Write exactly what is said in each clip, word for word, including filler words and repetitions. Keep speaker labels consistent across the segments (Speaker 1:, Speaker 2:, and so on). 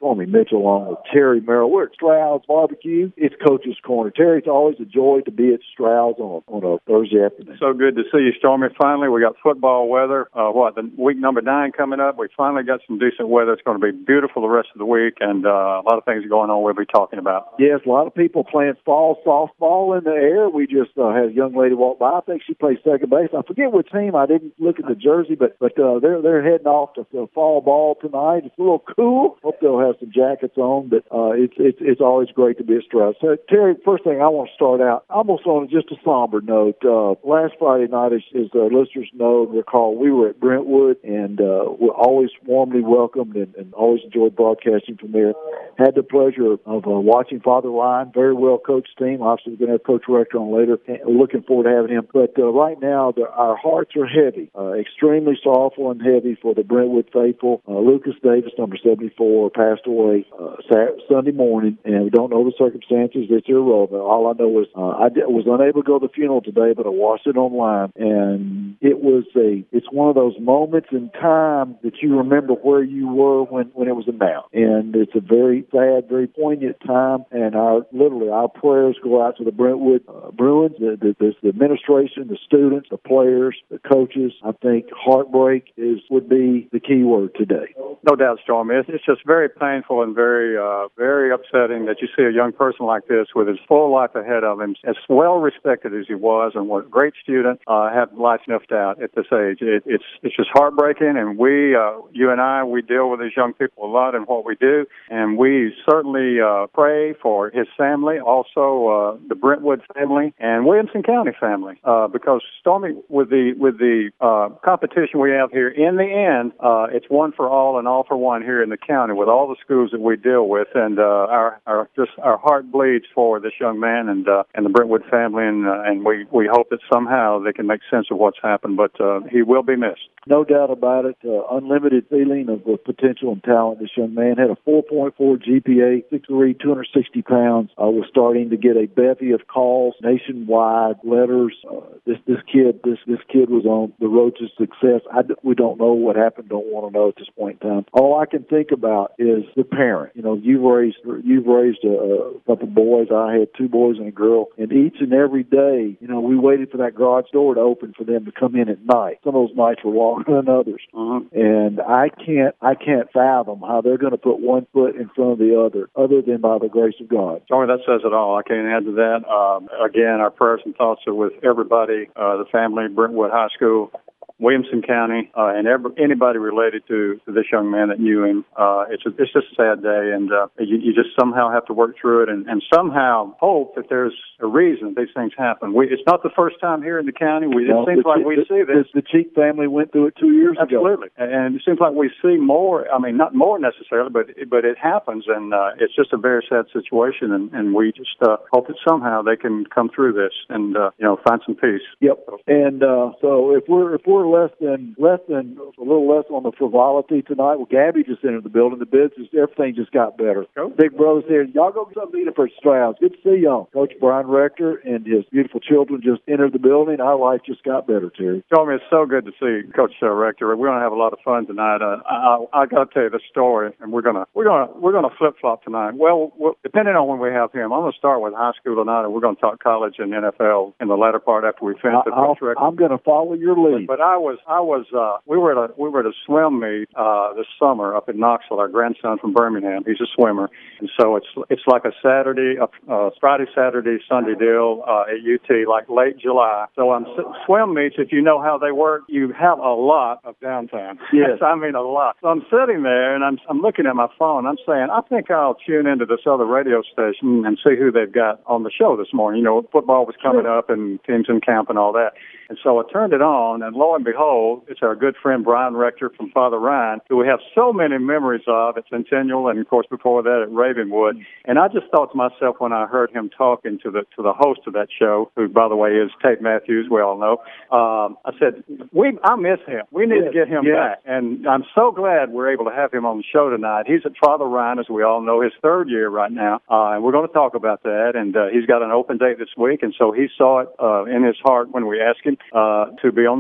Speaker 1: Stormy Mitchell along with Terry Merrill. We're at Stroud's Barbecue. It's Coach's Corner. Terry, it's always a joy to be at Stroud's on a, on a Thursday afternoon.
Speaker 2: So good to see you, Stormy. Finally, we got football weather. Uh, what, the week number nine coming up? We finally got some decent weather. It's going to be beautiful the rest of the week, and uh, a lot of things going on we'll be talking about.
Speaker 1: Yes, a lot of people playing fall softball in the air. We just uh, had a young lady walk by. I think she plays second base. I forget which team. I didn't look at the jersey, but but uh, they're they're heading off to the fall ball tonight. It's a little cool. Hope they'll have some jackets on, but uh, it's it's it's always great to be at Stroud. So Terry, first thing I want to start out almost on just a somber note. Uh, last Friday night, as, as uh, listeners know and recall, we were at Brentwood, and uh, we're always warmly welcomed and, and always enjoyed broadcasting from there. Had the pleasure of uh, watching Father Ryan, very well coached team. Obviously, we're going to have Coach Rector on later. Looking forward to having him. But uh, right now, the, our hearts are heavy, uh, extremely sorrowful and heavy for the Brentwood faithful. Uh, Lucas Davis, number seventy-four, passed away uh, Saturday, Sunday morning, and we don't know the circumstances. It's irrelevant. All I know is uh, I did, was unable to go to the funeral today, but I watched it online, and it was a. It's one of those moments in time that you remember where you were when, when it was announced, and it's a very sad, very poignant time. And our literally our prayers go out to the Brentwood uh, Bruins, the, the, the, the administration, the students, the players, the coaches. I think heartbreak is would be the key word today.
Speaker 2: No doubt, Stormy. It's, it's just very painful and very, uh, very upsetting that you see a young person like this with his full life ahead of him, as well respected as he was, and what a great student, uh, have life snuffed out at this age. It, it's it's just heartbreaking, and we, uh, you and I, we deal with these young people a lot in what we do, and we certainly uh, pray for his family, also uh, the Brentwood family and Williamson County family, uh, because Stormy, with the with the uh, competition we have here, in the end, uh, it's one for all and all for one here in the county with all the schools that we deal with, and uh, our our just our heart bleeds for this young man and uh, and the Brentwood family, and uh, and we we hope that somehow they can make sense of what's happened, but uh, he will be missed.
Speaker 1: No doubt about it. Uh, unlimited feeling of uh, potential and talent. This young man had a four point four G P A, six three, two hundred sixty pounds. Uh, was starting to get a bevy of calls nationwide, letters. Uh, this this kid this this kid was on the road to success. I, we don't know what happened. Don't want to know at this point in time. All I can think about is the parent. You know, you've raised you've raised a, a couple boys. I had two boys and a girl, and each and every day, you know, we waited for that garage door to open for them to come in at night. Some of those nights were longer than others, uh-huh. and I can't I can't fathom how they're going to put one foot in front of the other, other than by the grace of God.
Speaker 2: Sorry, that says it all. I can't add to that. Um, again, our prayers and thoughts are with everybody, uh, the family, Brentwood High School, Williamson County, uh, and every, anybody related to, to this young man that knew him. Uh, it's, a, it's just a sad day, and uh, you, you just somehow have to work through it and, and somehow hope that there's a reason these things happen. We, it's not the first time here in the county. We,
Speaker 1: no,
Speaker 2: it seems like we
Speaker 1: the,
Speaker 2: see this.
Speaker 1: The Cheek family went through it two years
Speaker 2: Absolutely.
Speaker 1: ago.
Speaker 2: Absolutely. And it seems like we see more, I mean, not more necessarily, but but it happens, and uh, it's just a very sad situation, and, and we just uh, hope that somehow they can come through this and, uh, you know, find some peace.
Speaker 1: Yep. And uh, so if we're if we're less than less than a little less on the frivolity tonight, well, Gabby just entered the building. The bids, just, everything just got better. Cool. Big brother's here. Y'all go get something to eat for Stroud's. Good to see y'all. Coach Brian Rector and his beautiful children just entered the building. Our life just got better, Terry.
Speaker 2: Tommy, it's so good to see Coach uh, Rector. We're going to have a lot of fun tonight. Uh, I, I, I got to tell you the story, and we're gonna we're gonna we're gonna flip flop tonight. Well, well, depending on when we have him, I'm going to start with high school tonight, and we're going to talk college and N F L in the latter part after we finish the Coach Rector.
Speaker 1: I'm going to follow your lead.
Speaker 2: But, but I was I was uh, we were at a we were at a swim meet uh, this summer up in Knoxville. Our grandson from Birmingham, he's a swimmer, and so it's it's like a Saturday, a, uh, Friday, Saturday, Sunday deal uh, at U T, like late July. So on swim meets, if you know how they work, you have a lot of downtime.
Speaker 1: Yes,
Speaker 2: I mean a lot. So I'm sitting there and I'm I'm looking at my phone. I'm saying I think I'll tune into this other radio station and see who they've got on the show this morning. You know, football was coming
Speaker 1: sure.
Speaker 2: up and teams in camp and all that. And so I turned it on, and lo and behold, it's our good friend Brian Rector from Father Ryan, who we have so many memories of at Centennial, and of course before that at Ravenwood. And I just thought to myself when I heard him talking to the to the host of that show, who by the way is Tate Matthews, we all know. Um, I said, "We, I miss him. We need
Speaker 1: yes.
Speaker 2: to get him
Speaker 1: yes.
Speaker 2: back." And I'm so glad we're able to have him on the show tonight. He's at Father Ryan, as we all know, his third year right now, uh, and we're going to talk about that. And uh, he's got an open date this week, and so he saw it uh, in his heart when we asked him uh, to be on the show tonight.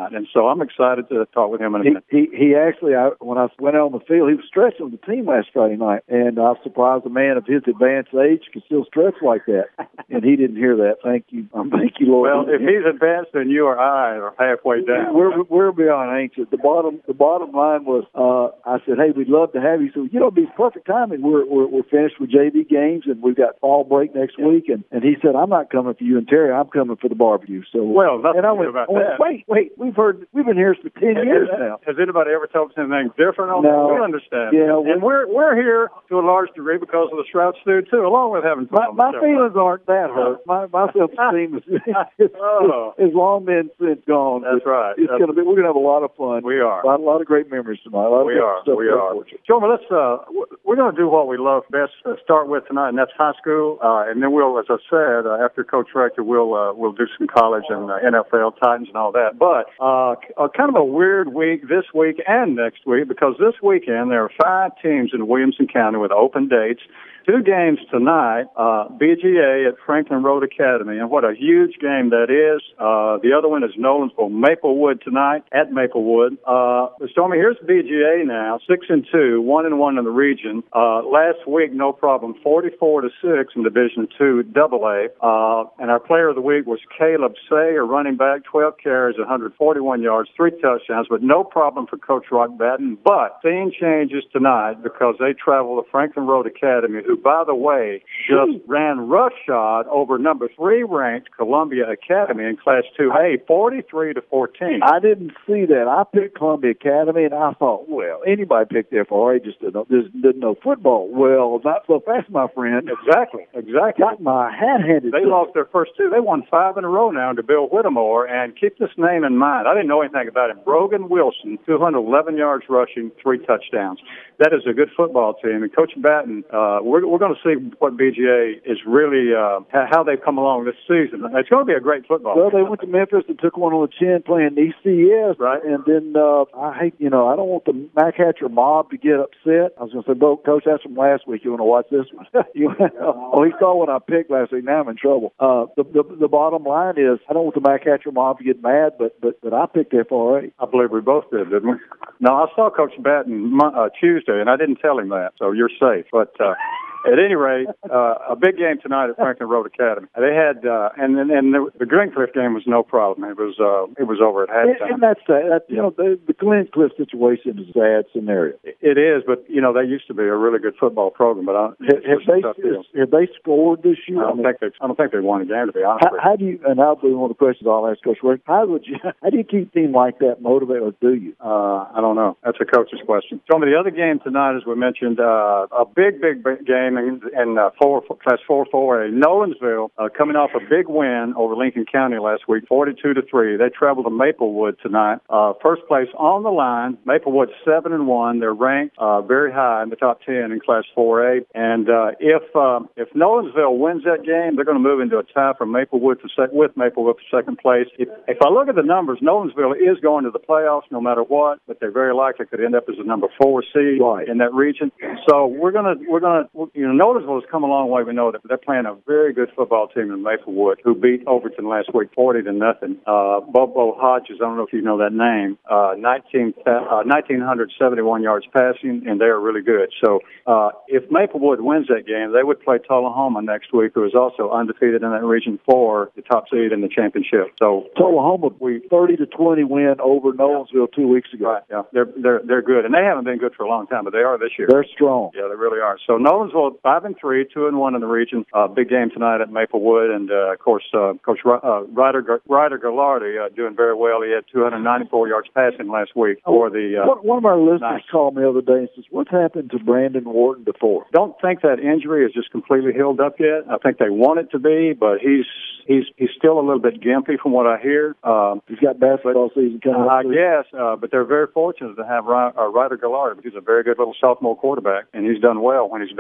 Speaker 2: tonight. And so I'm excited to talk with him in a
Speaker 1: he,
Speaker 2: minute.
Speaker 1: He, he actually, I, when I went out on the field, he was stretching with the team last Friday night, and I was surprised a man of his advanced age could still stretch like that. And he didn't hear that. Thank you. Um, thank you, Lord.
Speaker 2: Well, if he's advanced, then you or I are halfway down.
Speaker 1: We're, we're beyond anxious. The bottom, the bottom line was, uh, I said, hey, we'd love to have you. So, you know, it'd be perfect timing. We're, we're, we're finished with J V games, and we've got fall break next
Speaker 2: yeah. week.
Speaker 1: And, and he said, I'm not coming for you and Terry. I'm coming for the barbecue. So,
Speaker 2: well, nothing
Speaker 1: and I went,
Speaker 2: about
Speaker 1: I went,
Speaker 2: that.
Speaker 1: Wait, wait, we've heard, we've been here for ten
Speaker 2: has,
Speaker 1: years now.
Speaker 2: Has anybody ever told us anything different on
Speaker 1: no.
Speaker 2: that? We understand.
Speaker 1: Yeah,
Speaker 2: and we're we're here to a large degree because of the Shroud Stew too, along with having fun.
Speaker 1: My, my feelings aren't that hurt. My my self-esteem is it's,
Speaker 2: oh.
Speaker 1: it's long been since gone.
Speaker 2: That's right.
Speaker 1: It's
Speaker 2: That's
Speaker 1: gonna be. We're gonna have a lot of fun.
Speaker 2: We are.
Speaker 1: A lot, a lot of great memories tonight. A lot
Speaker 2: we
Speaker 1: of
Speaker 2: are.
Speaker 1: Stuff
Speaker 2: we are. Jordan, let's uh, we're going to do what we love best. Uh, start with tonight, and that's high school, uh, and then we'll, as I said, uh, after Coach Rector, we'll uh, we'll do some college and uh, N F L, Titans, and all that. But uh, a, kind of a weird week this week and next week, because this weekend there are five teams in Williamson County with open dates. Two games tonight, uh, B G A at Franklin Road Academy, and what a huge game that is. Uh, the other one is Nolensville Maplewood tonight at Maplewood. Uh, Stormy, here's B G A now, six and two, one and one in the region. Uh, last week, no problem, forty-four to six in Division Two Double A. Uh, and our player of the week was Caleb Say, a running back, twelve carries, one hundred forty-one yards, three touchdowns, but no problem for Coach Rock Batten. But scene changes tonight because they travel to Franklin Road Academy, who, by the way, just ran roughshod over number three ranked Columbia Academy in Class two A, forty-three to fourteen.
Speaker 1: I didn't see that. I picked Columbia Academy, and I thought, well, anybody picked F R A just didn't know, just didn't know football. Well, not so fast, my friend.
Speaker 2: Exactly, exactly.
Speaker 1: Got my hat handed.
Speaker 2: They lost their first two. They won five in a row now to Bill Whittemore, and keep this name in mind. I didn't know anything about him. Brogan Wilson, two hundred eleven yards rushing, three touchdowns. That is a good football team. And Coach Batten, uh, we're, we're going to see what B G A is really, uh, how they've come along this season. It's going to be a great football
Speaker 1: Well,
Speaker 2: game.
Speaker 1: they went to Memphis and took one on the chin playing E C S.
Speaker 2: Right.
Speaker 1: And then, uh, I hate, you know, I don't want the Mac Hatcher mob to get upset. I was going to say, Bo, Coach, that's from last week. You want to watch this one? you, oh, he saw what I picked last week. Now I'm in trouble. Uh, the, the the bottom line is, I don't want the Mac Hatcher mob to get mad, but, but, but I picked F R A.
Speaker 2: I believe we both did, didn't we? No, I saw Coach Batten uh, Tuesday, and I didn't tell him that, so you're safe. But uh, at any rate, uh, a big game tonight at Franklin Road Academy. They had, uh, and and, and the, the Glencliff game was no problem. It was uh, it was over at halftime.
Speaker 1: And that's sad. That, you know, the, the Glencliff situation is a sad scenario.
Speaker 2: It is, but you know, they used to be a really good football program. But I,
Speaker 1: have, have they have they scored this year?
Speaker 2: I don't think they. I don't think they won a game, to be honest.
Speaker 1: How, how do you? And I'll be one of the questions I'll ask Coach Rick. How would you? How do you keep a team like that motivated, or do you?
Speaker 2: Uh, I don't know. That's a coach's question. So, the other game tonight, as we mentioned, uh, a big, big, big game in, in uh, four, class four four A. Nolensville uh, coming off a big win over Lincoln County last week, forty-two to three. They travel to Maplewood tonight. Uh, first place on the line. Maplewood seven and one. They're ranked uh, very high in the top ten in class four A. And uh, if uh, if Nolensville wins that game, they're going to move into a tie for Maplewood for sec- with Maplewood for second place. If, if I look at the numbers, Nolensville is going to the playoffs no matter what, but they very likely could end up as a number four seed
Speaker 1: right.
Speaker 2: in that region. So we're gonna we're gonna you know Nolensville has come a long way. We know that they're playing a very good football team in Maplewood, who beat Overton last week forty to nothing. Uh, Bobo Hodges, I don't know if you know that name, uh, nineteen, uh, nineteen seventy-one yards passing, and they are really good. So uh, if Maplewood wins that game, they would play Tullahoma next week, who is also undefeated in that region for the top seed in the championship. So
Speaker 1: Tullahoma, we thirty to twenty win over Nolensville two weeks ago.
Speaker 2: Right, yeah, they're they're they're good, and they haven't been good for a long time, but they are this year.
Speaker 1: They're strong.
Speaker 2: Yeah, they really are. So Nolensville five and three, two and one in the region. Uh, big game tonight at Maplewood, and uh, of course, uh, Coach uh, Ryder Ryder Gallardi uh, doing very well. He had two hundred ninety-four yards passing last week for the. Uh,
Speaker 1: one of our listeners
Speaker 2: nice.
Speaker 1: called me the other day and says, "What's happened to Brandon Wharton before?"
Speaker 2: Don't think that injury is just completely healed up yet. I think they want it to be, but he's he's he's still a little bit gimpy from what I hear. Um,
Speaker 1: he's got basketball season coming up.
Speaker 2: I guess, uh, but they're very fortunate to have Ry- uh, Ryder Gallardi. He's a very good little sophomore quarterback, and he's done well when he's been in there this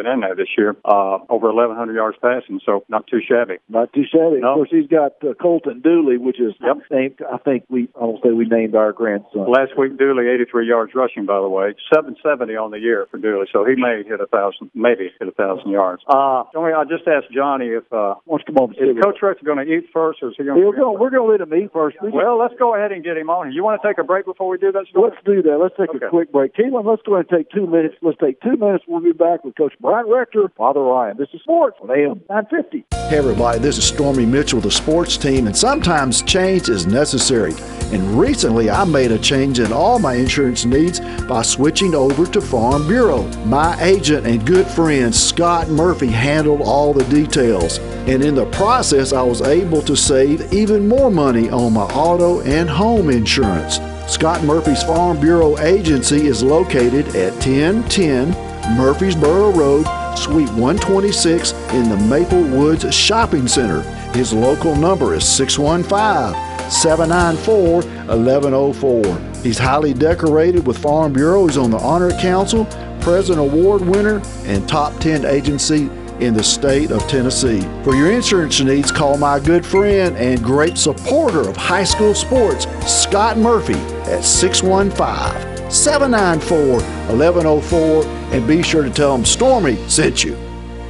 Speaker 2: this year, uh, over eleven hundred yards passing, so not too shabby.
Speaker 1: Not too shabby. No. Of course, he's got uh, Colton Dooley, which is yep. named, I think we, I don't say we named our grandson.
Speaker 2: Last week, Dooley, eighty-three yards rushing, by the way, seven seventy on the year for Dooley, so he may hit a thousand, maybe hit a thousand yards. Uh, I just asked Johnny if uh,
Speaker 1: Once come on,
Speaker 2: is Coach Rex going to eat first, or is he going to?
Speaker 1: Go, we're going to let him eat first. We
Speaker 2: well, let's go ahead and get him on here. You want to take a break before we do that? Story?
Speaker 1: Let's do that. Let's take okay. a quick break. Keelan, let's go ahead and take two minutes. Let's take two minutes. We'll be back with Coach Brian Rector, Father Ryan. This is Sports on A M nine fifty.
Speaker 3: Hey everybody, this is Stormy Mitchell, the sports team, and sometimes change is necessary. And recently I made a change in all my insurance needs by switching over to Farm Bureau. My agent and good friend Scott Murphy handled all the details. And in the process, I was able to save even more money on my auto and home insurance. Scott Murphy's Farm Bureau agency is located at ten ten Murfreesboro Road, Suite one twenty-six in the Maple Woods Shopping Center. His local number is six one five, seven nine four, one one zero four. He's highly decorated with Farm Bureau. He's on the Honor Council, President Award winner, and top ten agency in the state of Tennessee. For your insurance needs, call my good friend and great supporter of high school sports, Scott Murphy, at six one five, seven nine four, one one zero four, and be sure to tell him Stormy sent you.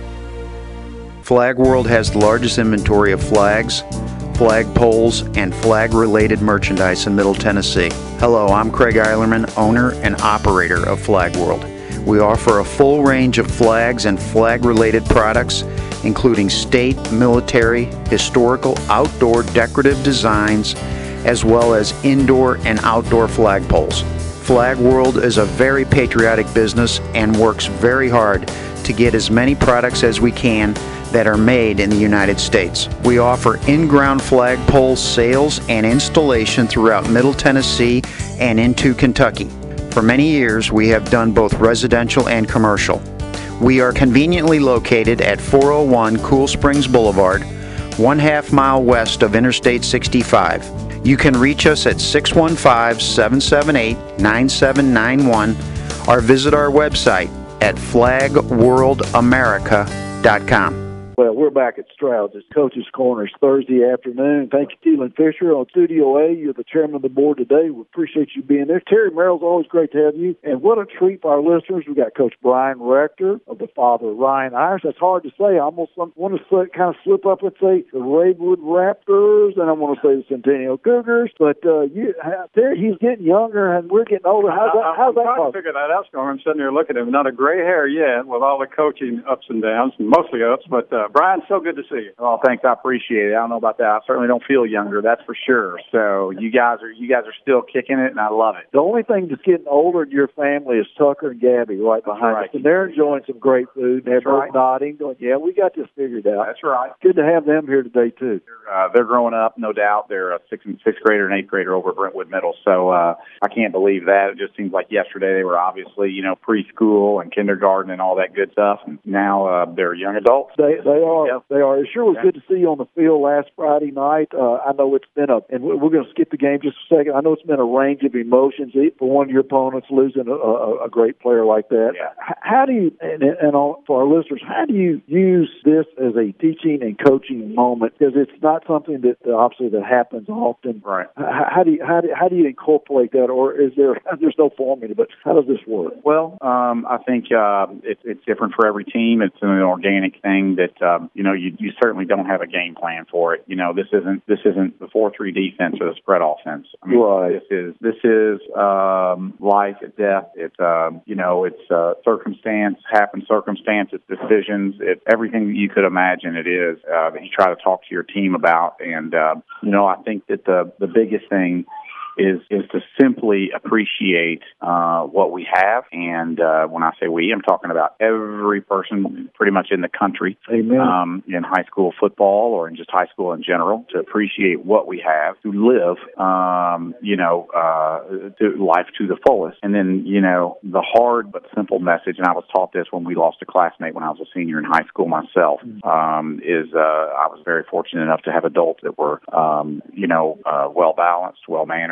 Speaker 4: Flag World has the largest inventory of flags, flag poles, and flag-related merchandise in Middle Tennessee. Hello, I'm Craig Eilerman, owner and operator of Flag World. We offer a full range of flags and flag-related products, including state, military, historical, outdoor, decorative designs, as well as indoor and outdoor flagpoles. Flag World is a very patriotic business and works very hard to get as many products as we can that are made in the United States. We offer in-ground flagpole sales and installation throughout Middle Tennessee and into Kentucky. For many years, we have done both residential and commercial. We are conveniently located at four oh one Cool Springs Boulevard, one half mile west of Interstate sixty-five. You can reach us at six one five, seven seven eight, nine seven nine one or visit our website at flag world america dot com.
Speaker 1: Well, we're back at Stroud's. It's Coach's Corners Thursday afternoon. Thank you, Keelan Fisher on Studio A. You're the chairman of the board today. We appreciate you being there. Terry Merrill's always great to have you. And what a treat for our listeners. We've got Coach Brian Rector of the Father Ryan Irish. That's hard to say. I almost want to slip, kind of slip up and say the Ravenwood Raptors, and I want to say the Centennial Cougars. But uh, you, Terry, he's getting younger, and we're getting older. How's that? How's that
Speaker 2: I'm trying
Speaker 1: possible?
Speaker 2: to figure that out, Storm. I'm sitting there looking at him. Not a gray hair yet with all the coaching ups and downs, mostly ups, but uh, Brian, so good to see you.
Speaker 5: Well, thanks. I appreciate it. I don't know about that. I certainly don't feel younger, that's for sure. So you guys are you guys are still kicking it, and I love it.
Speaker 1: The only thing that's getting older in your family is Tucker and Gabby right behind
Speaker 5: right.
Speaker 1: us, and they're enjoying some great food. They're both
Speaker 5: right.
Speaker 1: nodding, going, "Yeah, we got this figured out."
Speaker 5: That's right.
Speaker 1: Good to have them here today too.
Speaker 5: They're, uh, they're growing up, no doubt. They're a sixth and sixth grader and eighth grader over at Brentwood Middle. So uh, I can't believe that. It just seems like yesterday they were obviously you know preschool and kindergarten and all that good stuff, and now uh, they're young adults.
Speaker 1: They they are.
Speaker 5: Yep.
Speaker 1: They are. It sure was
Speaker 5: yeah.
Speaker 1: good to see you on the field last Friday night. Uh, I know it's been a, and we're going to skip the game just a second. I know it's been a range of emotions for one of your opponents losing a, a, a great player like that.
Speaker 5: Yeah.
Speaker 1: How do you, and, and all, for our listeners, how do you use this as a teaching and coaching moment? Because it's not something that uh, obviously that happens often.
Speaker 5: Right.
Speaker 1: How, how do you how do how do you incorporate that, or is there there's no formula? But how does this work?
Speaker 5: Well, um, I think uh, it's it's different for every team. It's an organic thing that um, you know you, you certainly don't have a game plan for it. You know, this isn't this isn't the four three defense or the spread offense. I mean,
Speaker 1: right.
Speaker 5: This is this is um, life, it's death. It's um, you know, it's uh, circumstance, happen circumstance. It's decisions. It's everything that you could imagine. It is uh, that you try to talk to your team about. And uh, you know, I think that the the biggest thing is is to simply appreciate uh, what we have. And uh, when I say we, I'm talking about every person pretty much in the country.
Speaker 1: Amen.
Speaker 5: Um, in high school football or in just high school in general, to appreciate what we have, to live, um, you know, uh, to life to the fullest. And then, you know, the hard but simple message, and I was taught this when we lost a classmate when I was a senior in high school myself, um, is uh, I was very fortunate enough to have adults that were, um, you know, uh, well-balanced, well-mannered,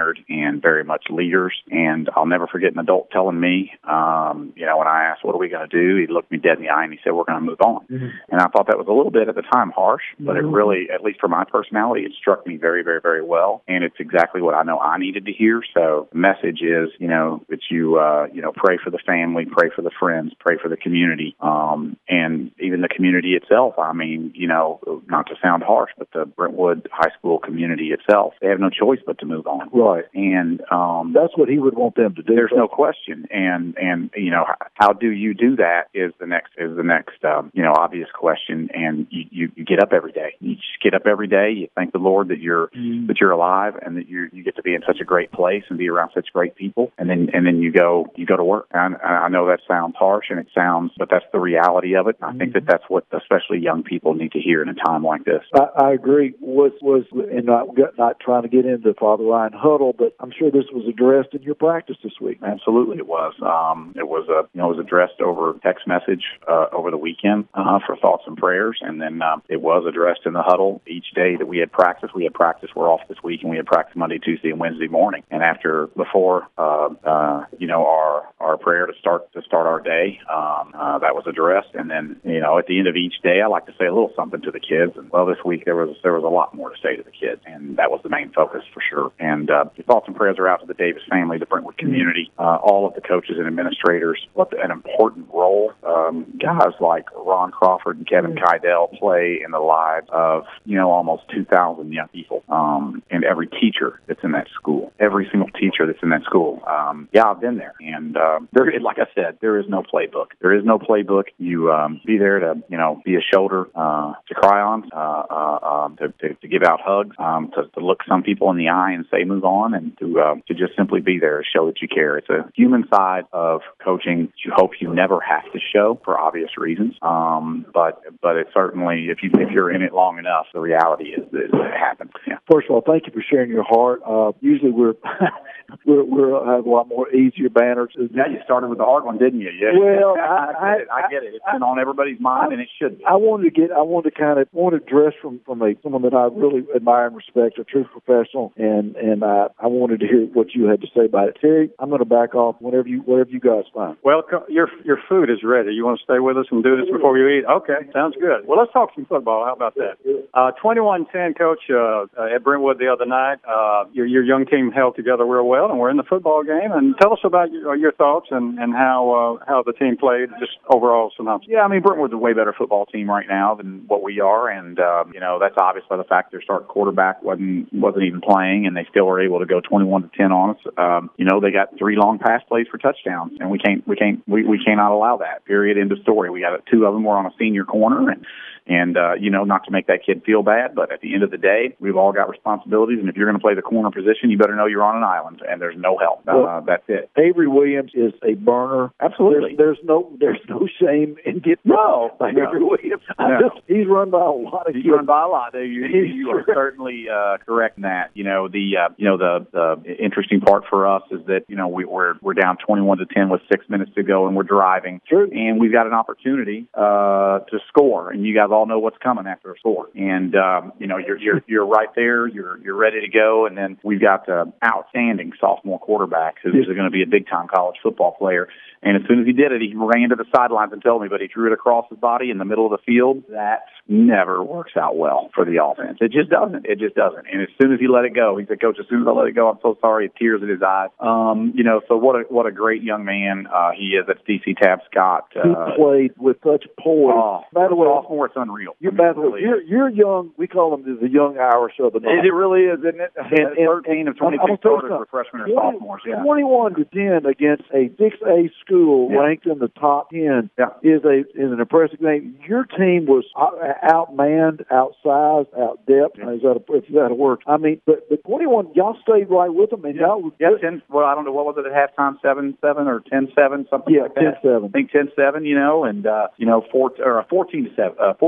Speaker 5: mannered and very much leaders. And I'll never forget an adult telling me, um, you know, when I asked, what are we going to do? He looked me dead in the eye and he said, we're going to move on. Mm-hmm. And I thought that was a little bit at the time harsh, but mm-hmm. it really, at least for my personality, it struck me very, very, very well. And it's exactly what I know I needed to hear. So the message is, you know, that you, uh, you know, pray for the family, pray for the friends, pray for the community, um, and even the community itself. I mean, you know, not to sound harsh, but the Brentwood High School community itself, they have no choice but to move on.
Speaker 1: Right.
Speaker 5: And um,
Speaker 1: that's what he would want them to do.
Speaker 5: There's no question. And, and you know, how do you do that is the next, is the next, um, you know, obvious question. And you, you, you get up every day. You just get up every day. You thank the Lord that you're, mm. that you're alive and that you you get to be in such a great place and be around such great people. And then, and then you go, you go to work. And I know that sounds harsh and it sounds, but that's the reality of it. I mm-hmm. think that that's what especially young people need to hear in a time like this.
Speaker 1: I, I agree. Was, was, and not, not trying to get into Father Ryan huddle, but I'm sure this was addressed in your practice this week.
Speaker 5: Absolutely, it was. Um, it was a, you know, it was addressed over text message uh, over the weekend uh, for thoughts and prayers, and then um, it was addressed in the huddle each day that we had practice. We had practice. We're off this week, and we had practice Monday, Tuesday, and Wednesday morning. And after before, uh, uh, you know, our our prayer to start to start our day, um, uh, that was addressed, and then you know, at the end of each day, I like to say a little something to the kids. And well, this week there was there was a lot more to say to the kids, and that was the main focus for sure. And uh, thoughts and prayers are out to the Davis family, the Brentwood community, uh, all of the coaches and administrators. What an important role um, guys like Ron Crawford and Kevin Kydell play in the lives of, you know, almost two thousand young people, um, and every teacher that's in that school, every single teacher that's in that school. Um, yeah, I've been there, and um, there, like I said, there is no playbook. There is no playbook. You um, be there to, you know, be a shoulder uh, to cry on, uh, uh, um, to, to, to give out hugs, um, to, to look some people in the eye and say move on, and to uh, to just simply be there to show that you care. It's a human side of coaching that you hope you never have to show for obvious reasons. Um, but but it certainly, if you if you're in it long enough, the reality is that it happens. Yeah.
Speaker 1: First of all, thank you for sharing your heart. Uh, usually we're we're we're have a lot more easier banners.
Speaker 5: Yeah, you started with the hard one, didn't you? Yeah.
Speaker 1: Well, I,
Speaker 5: I, I, get it. I get it. It's been on everybody's mind, I, and it should be.
Speaker 1: I wanted to get. I wanted to kind of want to address from from a someone that I really admire and respect, a true professional, and and I I wanted to hear what you had to say about it. Terry, I'm going to back off whenever you whatever you guys find.
Speaker 2: Well, your your food is ready. You want to stay with us and do this before you eat? Okay, sounds good. Well, let's talk some football. How about that? Uh, twenty-one ten, Coach, uh, uh, at Brentwood the other night. Uh, your your young team held together real well, and we're in the football game. And tell us about your, your thoughts and and how uh, how the team played. Just overall synopsis.
Speaker 5: Yeah, I mean Brentwood's a way better football team right now than what we are, and um, you know that's obvious by the fact their starting quarterback wasn't wasn't even playing, and they still were able to go twenty-one to ten on us. Um, you know they got three long pass plays for touchdowns, and we can't we can't we, we cannot allow that. Period. End of story. We got two of them were on a senior corner, and and uh, you know not to make that kid feel bad, but at the end of the day, we've all got responsibilities, and if you're going to play the corner position, you better know you're on an island, and there's no help. Uh, well, that's it.
Speaker 1: Avery Williams is a burner.
Speaker 5: Absolutely.
Speaker 1: There's, there's no there's no shame in getting
Speaker 5: no,
Speaker 1: by
Speaker 5: no.
Speaker 1: Avery Williams.
Speaker 5: No.
Speaker 1: Just, he's run by a lot of
Speaker 5: he's
Speaker 1: kids.
Speaker 5: run by a lot. You, you, you are certainly uh, correct in that. You know the uh, you know the the interesting part for us is that you know we, we're we're down twenty-one to ten with six minutes to go, and we're driving,
Speaker 1: True.
Speaker 5: and we've got an opportunity uh, to score, and you guys all know what's coming after a score, and um, you know you're you're you're right there, you're you're ready to go, and then we've got an outstanding sophomore quarterback who's going to be a big time college football player. And as soon as he did it, he ran to the sidelines and told me, but he drew it across his body in the middle of the field. That never works out well for the offense. It just doesn't. It just doesn't. And as soon as he let it go, he said, Coach, as soon as I let it go, I'm so sorry. Tears in his eyes. Um, you know, so what a what a great young man uh, he is. That's D C Tapscott. Uh,
Speaker 1: he played with such poise.
Speaker 5: Oh,
Speaker 1: by the way,
Speaker 5: sophomore, it's unreal.
Speaker 1: You're,
Speaker 5: I mean,
Speaker 1: by the way, you're, you're young. We call him the young Irish of the night.
Speaker 5: It really is, isn't it?
Speaker 1: And, and,
Speaker 5: thirteen of twenty-six starters were freshmen or sophomores. Yeah.
Speaker 1: twenty-one to ten against a six A school
Speaker 5: yeah.
Speaker 1: ranked in the top ten
Speaker 5: yeah.
Speaker 1: is a is an impressive game. Your team was outmanned, outsized, out depth. Yeah. Is that a, is that a word? I mean, but the twenty-one, y'all stayed right with them, and
Speaker 5: yeah.
Speaker 1: y'all.
Speaker 5: Yeah, ten. Well, I don't know what was it at halftime, seven seven or ten seven, something
Speaker 1: yeah,
Speaker 5: like that.
Speaker 1: ten seven.
Speaker 5: I think ten seven. You know, and uh, you know, four or fourteen to seven, uh, fourteen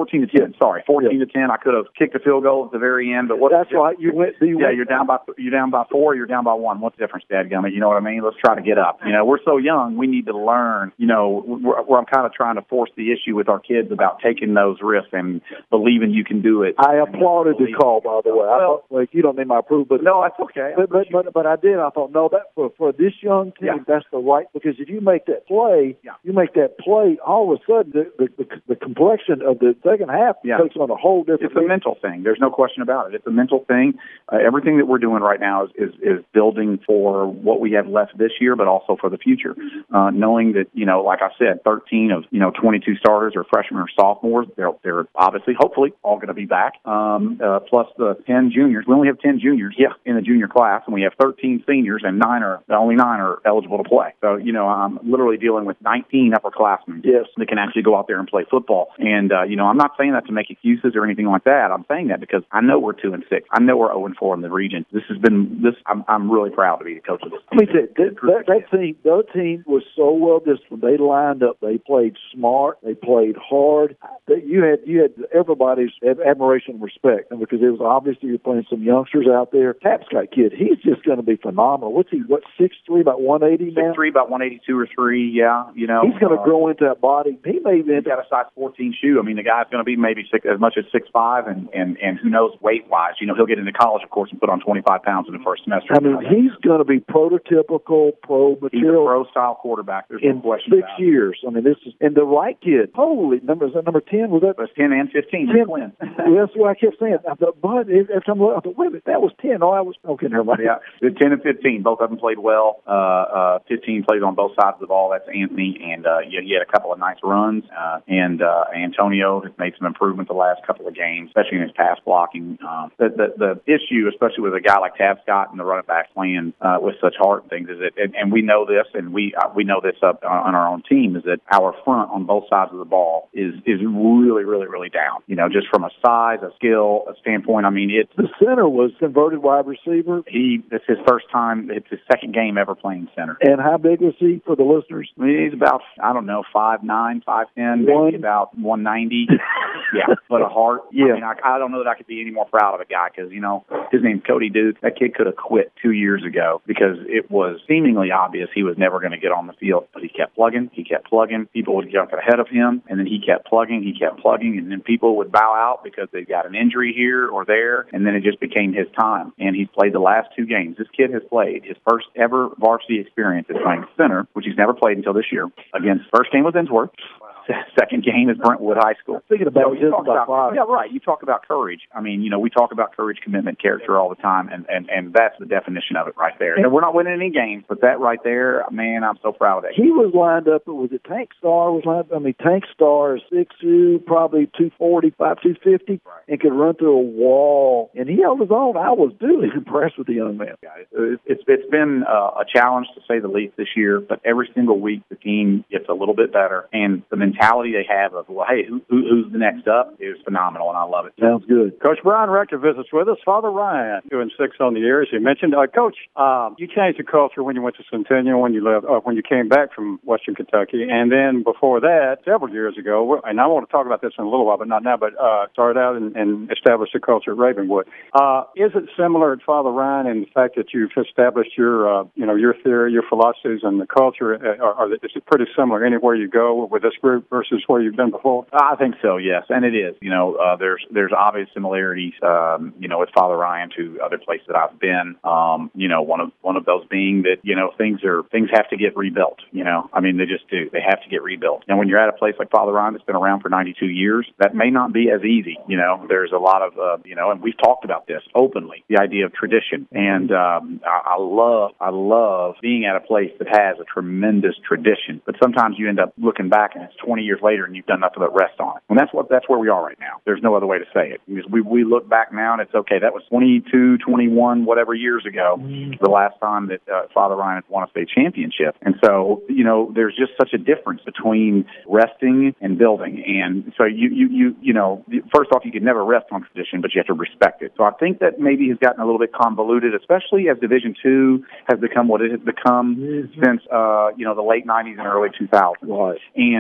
Speaker 5: fourteen to ten. Sorry, fourteen yeah. to ten. I could have kicked a field goal at the very end, but what?
Speaker 1: That's right. You went. You
Speaker 5: yeah,
Speaker 1: went,
Speaker 5: you're down by you're down by four. You're down by one. What's the difference, Dadgummit? You know what I mean? Let's try to get up. You know, we're so young. We need to learn. You know, where, where I'm kind of trying to force the issue with our kids about taking those risks and believing you can do it.
Speaker 1: I applauded the call, by the way. I
Speaker 5: well,
Speaker 1: thought, like, you don't need my approval, but
Speaker 5: no, that's okay.
Speaker 1: But but, but but I did. I thought, no, that for for this young team,
Speaker 5: yeah.
Speaker 1: that's the right, because if you make that play,
Speaker 5: yeah.
Speaker 1: you make that play, all of a sudden the the, the, the complexion of the second half
Speaker 5: yeah.
Speaker 1: takes on a whole different.
Speaker 5: It's a mental thing. There's no question about it. It's a mental thing. Uh, everything that we're doing right now is, is is building for what we have left this year, but also for the future. Uh, knowing that, you know, like I said, thirteen of you know twenty-two starters are freshmen or sophomores. They're they're obviously, hopefully, all going to be back. Um, uh, plus the ten juniors. We only have ten juniors yeah. in the junior class, and we have thirteen seniors, and nine are only nine are eligible to play. So, you know, I'm literally dealing with nineteen upperclassmen
Speaker 1: yes.
Speaker 5: that can actually go out there and play football. And, uh, you know, I'm not saying that to make excuses or anything like that. I'm saying that because I know we're two and six. I know we're zero and four in the region. This has been this. I'm I'm really proud to be the coach of this.
Speaker 1: Let me tell you, that, that, that team, that team was so well disciplined. They lined up. They played smart. They played hard. They, you had you had everybody's admiration and respect, and because it was obviously you're playing some youngsters out there. Tapscott kid, he's just going to be phenomenal. What's he? What six three, about one eighty now?
Speaker 5: Six three, about one eighty two or three. Yeah, you know
Speaker 1: he's going to
Speaker 5: uh,
Speaker 1: grow into that body. He may even
Speaker 5: got a size fourteen shoe. I mean, the guy's going to be maybe six, as much as six five, and and and who knows weight wise. You know, he'll get into college, of course, and put on twenty five pounds in the first semester.
Speaker 1: I mean, he's going to be prototypical pro material.
Speaker 5: He's a pro style quarterback. There's
Speaker 1: in
Speaker 5: no question
Speaker 1: six
Speaker 5: about it.
Speaker 1: years. I mean, this is and the right kid. Holy number is that number ten? Was that?
Speaker 5: It was ten and fifteen.
Speaker 1: ten.
Speaker 5: Twins.
Speaker 1: Well, that's what I kept saying. I thought, but every time I thought, wait a minute, that was ten. Oh, I was okay. Never mind.
Speaker 5: Yeah, the ten and fifteen. Both of them played well. Uh, uh, fifteen played on both sides of the ball. That's Anthony, and uh, he, he had a couple of nice runs. Uh, and uh, Antonio has made some improvement the last couple of games, especially in his pass blocking. Um, the, the the issue, especially with a guy like Tapscott and the running backs playing uh, with such heart and things, is that, and, and we know this, and we uh, we know this up on our own team, is that our front on both sides of the ball is is really, really, really down. You know, just from a size, a skill, a standpoint. I mean, it's
Speaker 1: the center was converted wide receiver.
Speaker 5: He it's his first time. It's his second game ever playing center.
Speaker 1: And how big was he for the listeners?
Speaker 5: I mean, he's about I don't know five nine, five ten, maybe about one ninety. Yeah, but a heart.
Speaker 1: Yeah,
Speaker 5: I mean, I, I don't know that I could be any more proud of a guy because you know his name's Cody Duke. That kid could have quit two years ago because it was seemingly obvious he was never going to get on the field, but he kept plugging. He kept plugging. People would jump ahead of him, and then he kept plugging. He kept plugging, and then people would bow out because they got an injury here or there, and then it just became his time. And he's played the last two games. This kid has played his first ever varsity experience is playing center, which he's never played until this year. Against first game was Innsworth. Second game is Brentwood High School.
Speaker 1: Thinking about
Speaker 5: so
Speaker 1: just about,
Speaker 5: about
Speaker 1: five.
Speaker 5: Yeah, right. You talk about courage. I mean, you know, we talk about courage, commitment, character all the time, and, and, and that's the definition of it right there. And we're not winning any games, but that right there, man, I'm so proud of that.
Speaker 1: He was lined up, was it Tank Star was lined up? I mean, Tank Star is six two, probably two forty, five two fifty, right, and could run through a wall. And he held his own. I was duly impressed with the young man.
Speaker 5: Yeah, it, it's it's been uh, a challenge to say the least this year, but every single week the team gets a little bit better, and the mentality they have of, well, hey, who, who, who's the next up is phenomenal, and I love it.
Speaker 1: Sounds good.
Speaker 2: Coach Brian Rector visits with us. Father Ryan, two and six on the year, as you mentioned. Uh, Coach, um, you changed the culture when you went to Centennial, when you left, uh, when you came back from Western Kentucky, and then before that, several years ago, and I want to talk about this in a little while, but not now, but uh, started out and, and established the culture at Ravenwood. Uh, is it similar at Father Ryan in the fact that you've established your, uh, you know, your theory, your philosophies, and the culture? Are, are, is it pretty similar anywhere you go with this group versus where you've been before?
Speaker 5: I think so, yes, and it is. You know, uh, there's there's obvious similarities, um, you know, with Father Ryan to other places that I've been. Um, you know, one of one of those being that you know things are things have to get rebuilt. You know, I mean they just do. They have to get rebuilt. And when you're at a place like Father Ryan that's been around for ninety-two years, that may not be as easy. You know, there's a lot of uh, you know, and we've talked about this openly, the idea of tradition. And um, I, I love I love being at a place that has a tremendous tradition. But sometimes you end up looking back and it's twenty years later and you've done nothing but rest on it. And that's what that's where we are right now. There's no other way to say it. Because we we look back now and it's okay. That was twenty-two, twenty-one, whatever years ago, the last time that uh, Father Ryan had won a state championship. And so you know, there's just such a difference between resting and building. And so you you you you know, first off, you could never rest on tradition, but you have to respect it. So I think that maybe has gotten a little bit convoluted, especially as Division Two has become what it has become mm-hmm. since uh, you know the late nineties and early two thousands.
Speaker 1: Right.
Speaker 5: And uh, that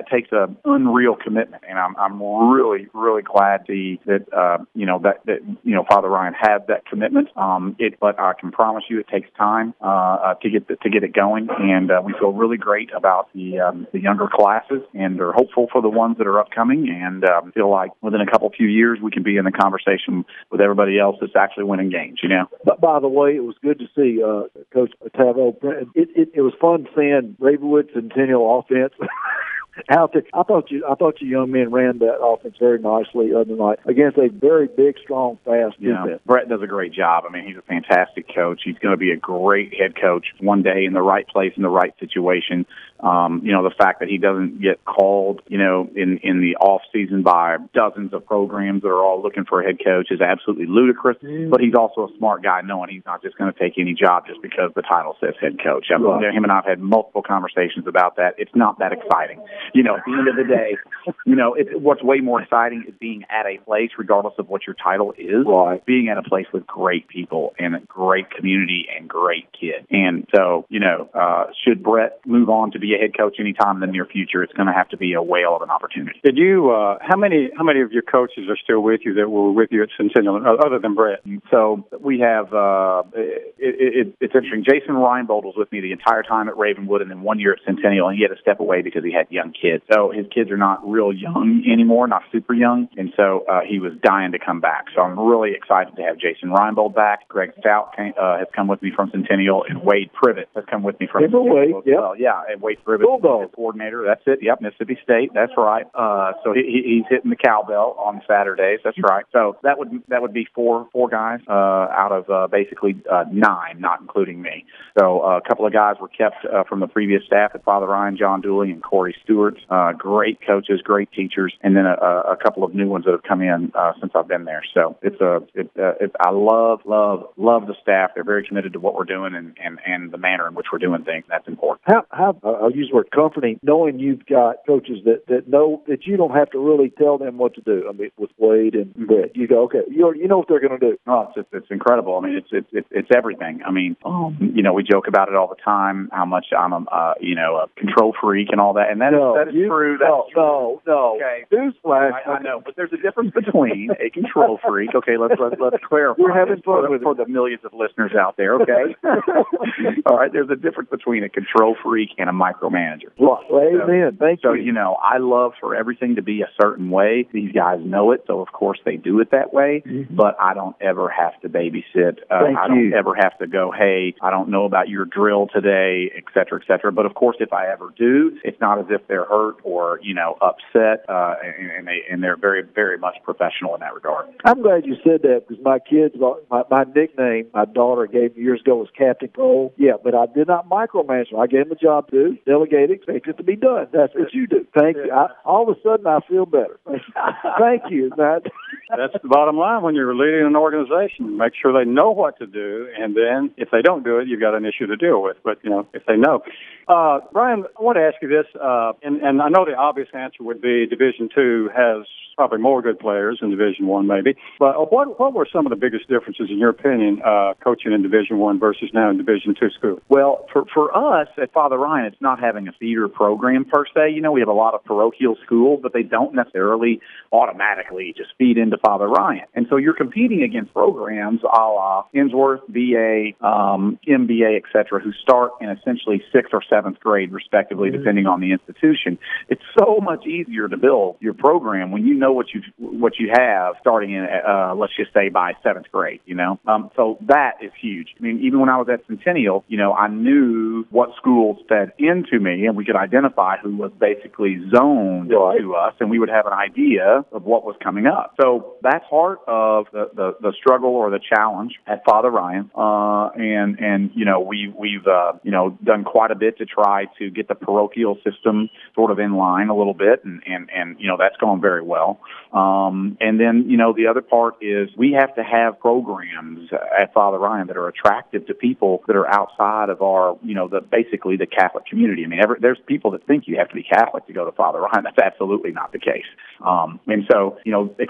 Speaker 5: that takes an unreal commitment, and I'm I'm really really glad to, that uh, you know that, that you know Father Ryan had that commitment. Um, it, but I can promise you, it takes time uh, uh, to get the, to get it going, and uh, we feel really great about the um, the younger classes, and are hopeful for the ones that are upcoming, and um, feel like within a couple few years we can be in the conversation with everybody else that's actually winning games. You know.
Speaker 1: But by the way, it was good to see uh, Coach Tavo. It, it it was fun seeing Ravenwood Centennial offense. Out there, I thought you, I thought you young men ran that offense very nicely the other night against a very big, strong, fast
Speaker 5: yeah.
Speaker 1: defense.
Speaker 5: Brett does a great job. I mean, he's a fantastic coach. He's going to be a great head coach one day in the right place in the right situation. Um, you know, the fact that he doesn't get called, you know, in in the off season by dozens of programs that are all looking for a head coach is absolutely ludicrous. Mm. But he's also a smart guy, knowing he's not just going to take any job just because the title says head coach. I mean, right. Him and I've had multiple conversations about that. It's not that exciting. You know, at the end of the day, you know, it, what's way more exciting is being at a place, regardless of what your title is, right. being at a place with great people and a great community and great kids. And so, you know, uh, should Brett move on to be a head coach anytime in the near future, it's going to have to be a whale of an opportunity.
Speaker 2: Did you, uh, how many how many of your coaches are still with you that were with you at Centennial, other than Brett?
Speaker 5: So we have, uh, it, it, it's interesting, Jason Reinbold was with me the entire time at Ravenwood, and then one year at Centennial, and he had to step away because he had young kids. So his kids are not real young anymore, not super young, and so uh, he was dying to come back. So I'm really excited to have Jason Reinbold back. Greg Stout came, uh, has come with me from Centennial, and Wade Privet has come with me from Centennial.
Speaker 1: Wade,
Speaker 5: as
Speaker 1: yep.
Speaker 5: well. Yeah, and Wade Privet, the coordinator. That's it. Yep, Mississippi State. That's right. Uh, so he, he's hitting the cowbell on Saturdays. That's right. So that would that would be four four guys uh, out of uh, basically uh, nine, not including me. So uh, a couple of guys were kept uh, from the previous staff at Father Ryan, John Dooley, and Corey Stewart. Uh, great coaches, great teachers, and then a, a couple of new ones that have come in uh, since I've been there. So it's a, it, uh, it, I love, love, love the staff. They're very committed to what we're doing and, and, and the manner in which we're doing things. That's important.
Speaker 1: How, how I'll use the word comforting, knowing you've got coaches that, that know that you don't have to really tell them what to do. I mean, with Wade and Brett, you go, okay, you you know what they're going to do.
Speaker 5: Oh, it's, it's it's incredible. I mean, it's it's it's, it's everything. I mean, um, you know, we joke about it all the time. How much I'm a uh, you know a control freak and all that, and that
Speaker 1: no,
Speaker 5: is that is
Speaker 1: you,
Speaker 5: true. That's
Speaker 1: no,
Speaker 5: true.
Speaker 1: no, no.
Speaker 5: Okay,
Speaker 1: newsflash.
Speaker 5: I, I know, but there's a difference between a control freak. Okay, let's let's let's clarify.
Speaker 1: We're having fun
Speaker 5: for,
Speaker 1: with
Speaker 5: for
Speaker 1: it.
Speaker 5: the millions of listeners out there. Okay, all right. There's a difference between a control freak and a micromanager.
Speaker 1: Well, amen.
Speaker 5: So,
Speaker 1: Thank
Speaker 5: so,
Speaker 1: you.
Speaker 5: you know, I love for everything to be a certain way. These guys know it, so of course they do it that way. Mm-hmm. But I don't ever have to babysit. Uh,
Speaker 1: Thank
Speaker 5: I don't
Speaker 1: you.
Speaker 5: ever have to go, hey, I don't know about your drill today, et cetera, et cetera. But of course, if I ever do, it's not as if they're hurt or you know upset, uh, and, and they and they're very very much professional in that regard.
Speaker 1: I'm glad you said that because my kids, my, my nickname, my daughter gave me years ago was Captain Cole. Yeah, but I did not micromanage them. I gave them a job to do, delegate, expect it to be done. That's what you do. Thank you. I, all of a sudden, I feel better. Thank you, Matt.
Speaker 2: That's the bottom line when you're leading an organization. Make sure they know what to do, and then if they don't do it, you've got an issue to deal with. But, you know, if they know. Uh, Brian, I want to ask you this, uh, and, and I know the obvious answer would be Division Two has probably more good players than Division One, maybe. But what what were some of the biggest differences, in your opinion, uh, coaching in Division One versus now in Division Two school?
Speaker 5: Well, for for us at Father Ryan, it's not having a feeder program per se. You know, we have a lot of parochial schools, but they don't necessarily automatically just feed into Father Ryan. And so you're competing against programs a la Innsworth, B A, um, M B A, et cetera, who start in essentially sixth or seventh grade, respectively, mm-hmm. depending on the institution. It's so much easier to build your program when you know what you what you have starting in, uh, let's just say, by seventh grade, you know? Um, so that is huge. I mean, even when I was at Centennial, you know, I knew what schools fed into me, and we could identify who was basically zoned right. to us, and we would have an idea of what was coming up. So that's part of the, the, the struggle or the challenge at Father Ryan. Uh, and, and, you know, we, we've, uh, you know, done quite a bit to try to get the parochial system sort of in line a little bit, and, and, and you know, that's going very well. Um, and then, you know, the other part is we have to have programs at Father Ryan that are attractive to people that are outside of our, you know, the basically the Catholic community. I mean, every, there's people that think you have to be Catholic to go to Father Ryan. That's absolutely not the case. Um, and so, you know, exposure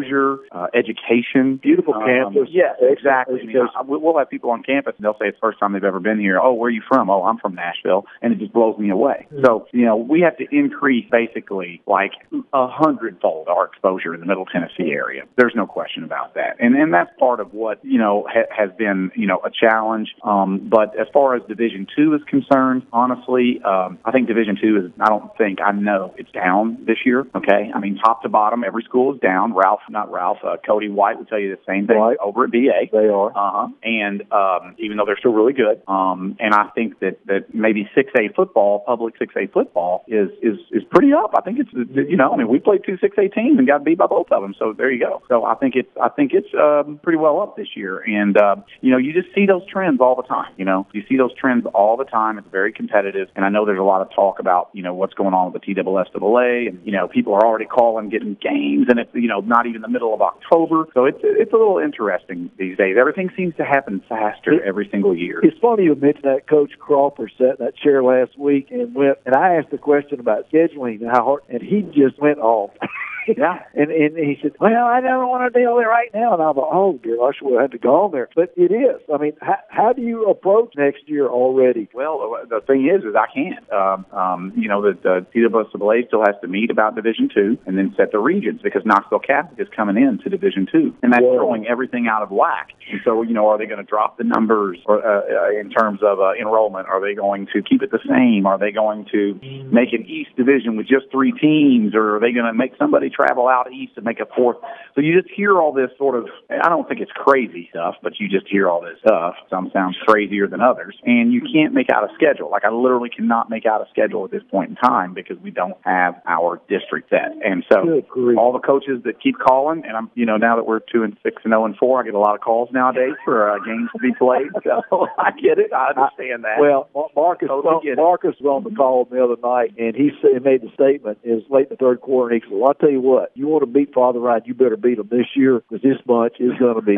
Speaker 5: exposure, uh, education.
Speaker 1: Beautiful
Speaker 5: um,
Speaker 1: campus.
Speaker 5: Yeah, exactly. I mean,
Speaker 1: Education.
Speaker 5: I, we'll have people on campus, and they'll say it's the first time they've ever been here. Oh, where are you from? Oh, I'm from Nashville. And it just blows me away. Mm-hmm. So, you know, we have to increase basically like a hundredfold our exposure in the Middle Tennessee area. There's no question about that. And and that's part of what, you know, ha- has been, you know, a challenge. Um, but as far as Division Two is concerned, honestly, um, I think Division Two is, I don't think, I know it's down this year, okay? I mean, top to bottom, every school is down. Ralph, not Ralph, uh, Cody White would tell you the same thing right. over at B A.
Speaker 1: They are.
Speaker 5: Uh-huh. And um, even though they're still really good, um, and I think that, that maybe six A football, public six A football is, is, is pretty up. I think it's, you know, I mean, we played two six A teams and got beat by both of them, so there you go. So I think it's, I think it's um, pretty well up this year. And, uh, you know, you just see those trends all the time, you know. You see those trends all the time. It's very competitive. And I know there's a lot of talk about, you know, what's going on with the T S S A A, and, you know, people are already calling, getting games, and it's, you know, not even the middle of October. So it's, it's a little interesting these days. Everything seems to happen faster every single year.
Speaker 1: It's funny you mentioned that Coach Crawford sat in that chair last week and went, and I asked the question about scheduling and how hard, and he just went off. Yeah, and and he said, well, I don't want to deal with it right now. And I thought, oh, gosh, we'll have to go on there. But it is. I mean, how, how do you approach next year already?
Speaker 5: Well, the thing is, is I can't. Um, um, you know, the, the T S S A A still has to meet about Division Two and then set the regions, because Knoxville Catholic is coming in to Division Two, and that's yeah. throwing everything out of whack. And so, you know, are they going to drop the numbers or, uh, in terms of uh, enrollment? Are they going to keep it the same? Are they going to make an East Division with just three teams, or are they going to make somebody travel out east and make a fourth? So you just hear all this sort of, I don't think it's crazy stuff, but you just hear all this stuff. Some sounds crazier than others, and you can't make out a schedule. Like, I literally cannot make out a schedule at this point in time because we don't have our district set. And so all the coaches that keep calling, and I'm, you know, now that we're two and six and zero and four, I get a lot of calls nowadays for uh, games to be played. So I get it. I understand that.
Speaker 1: Well, Marcus, totally Marcus was on the call the other night, and he said, made the statement, is late in the third quarter, and he said, well, I'll tell you what, you want to beat Father Ryan, you better beat them this year, because this bunch is going to be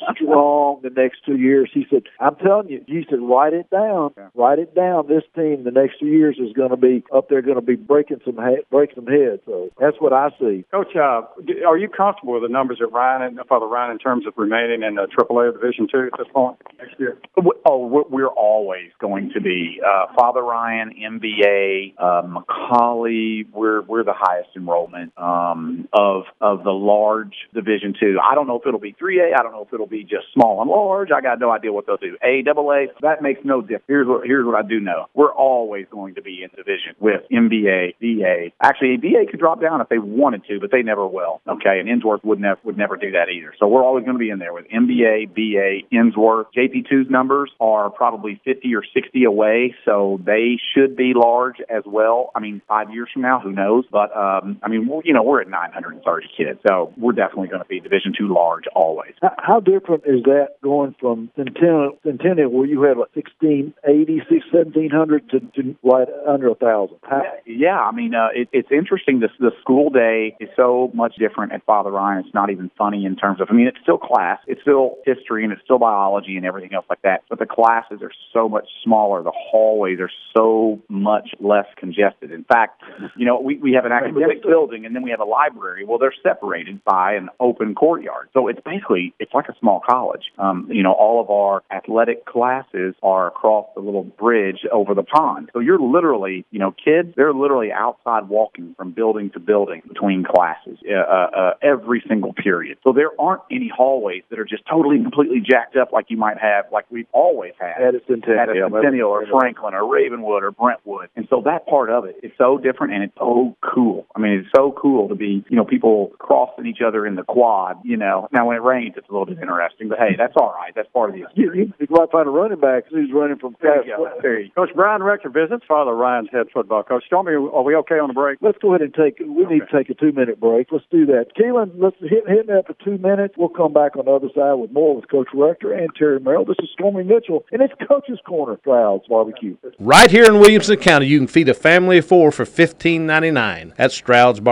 Speaker 1: strong the next two years. He said, I'm telling you, he said, write it down. Yeah. Write it down. This team the next two years is going to be up there, going to be breaking some he- breaking some heads. So that's what I see.
Speaker 2: Coach, uh, are you comfortable with the numbers of Ryan and Father Ryan in terms of remaining in the triple A Division Two at this point next year?
Speaker 5: Oh, we're always going to be uh, Father Ryan, M B A, uh, McCallie. We're we're the highest enrollment um, of of the large Division Two. I don't know if it'll be three A. I don't know if it'll be just small and large. I got no idea what they'll do. A, double A. That makes no difference. Here's what here's what I do know. We're always going to be in division with M B A, B A. Actually, B A could drop down if they wanted to, but they never will. Okay, and Ensworth would never would never do that either. So we're always going to be in there with M B A, B A, Ensworth. J P two's numbers are probably fifty or sixty away, so they should be large as well. I mean, five years from now, who knows? But um, I mean, we're, you know, we're at nine hundred thirty kids, so we're definitely going to be Division Two large always.
Speaker 1: How different is that going from Centennial, Centennial where you had like sixteen eighty, seventeen hundred to, to right under a thousand?
Speaker 5: How- yeah, I mean, uh, it, it's interesting. This the school day is so much different at Father Ryan. It's not even funny in terms of. I mean, it's still class, it's still history, and it's still biology and everything else like that. But the classes are so much smaller. The hallways are so much less congested. In fact, you know, we, we have an academic building and then we have a library. Well, they're separated by an open courtyard. So it's basically, it's like a small college. Um, you know, all of our athletic classes are across the little bridge over the pond. So you're literally, you know, kids, they're literally outside walking from building to building between classes uh, uh, every single period. So there aren't any hallways that are just totally, completely jacked up like you might have, like we've always had
Speaker 1: at a Centennial,
Speaker 5: at a Centennial or Franklin or Ravenwood or Brentwood. And so that part of it is so different, and it's so cool. I mean, it's so cool to be, you know, people crossing each other in the quad, you know. Now, when it rains, it's a little bit interesting, but hey, that's all right. That's part of the experience.
Speaker 1: You, you might find a running back who's running from
Speaker 2: there you go. There you go. Coach Brian Rector visits Father Ryan's head football coach. Stormy, are we okay on the break?
Speaker 1: Let's go ahead and take, we okay. need to take a two-minute break. Let's do that. Keelan, let's hit, hit that for two minutes. We'll come back on the other side with more with Coach Rector and Terry Merrill. This is Stormy Mitchell, and it's Coach's Corner, Stroud's Barbecue.
Speaker 6: Right here in Williamson County, you can feed a family of four for fifteen ninety-nine at Stroud's Barbecue.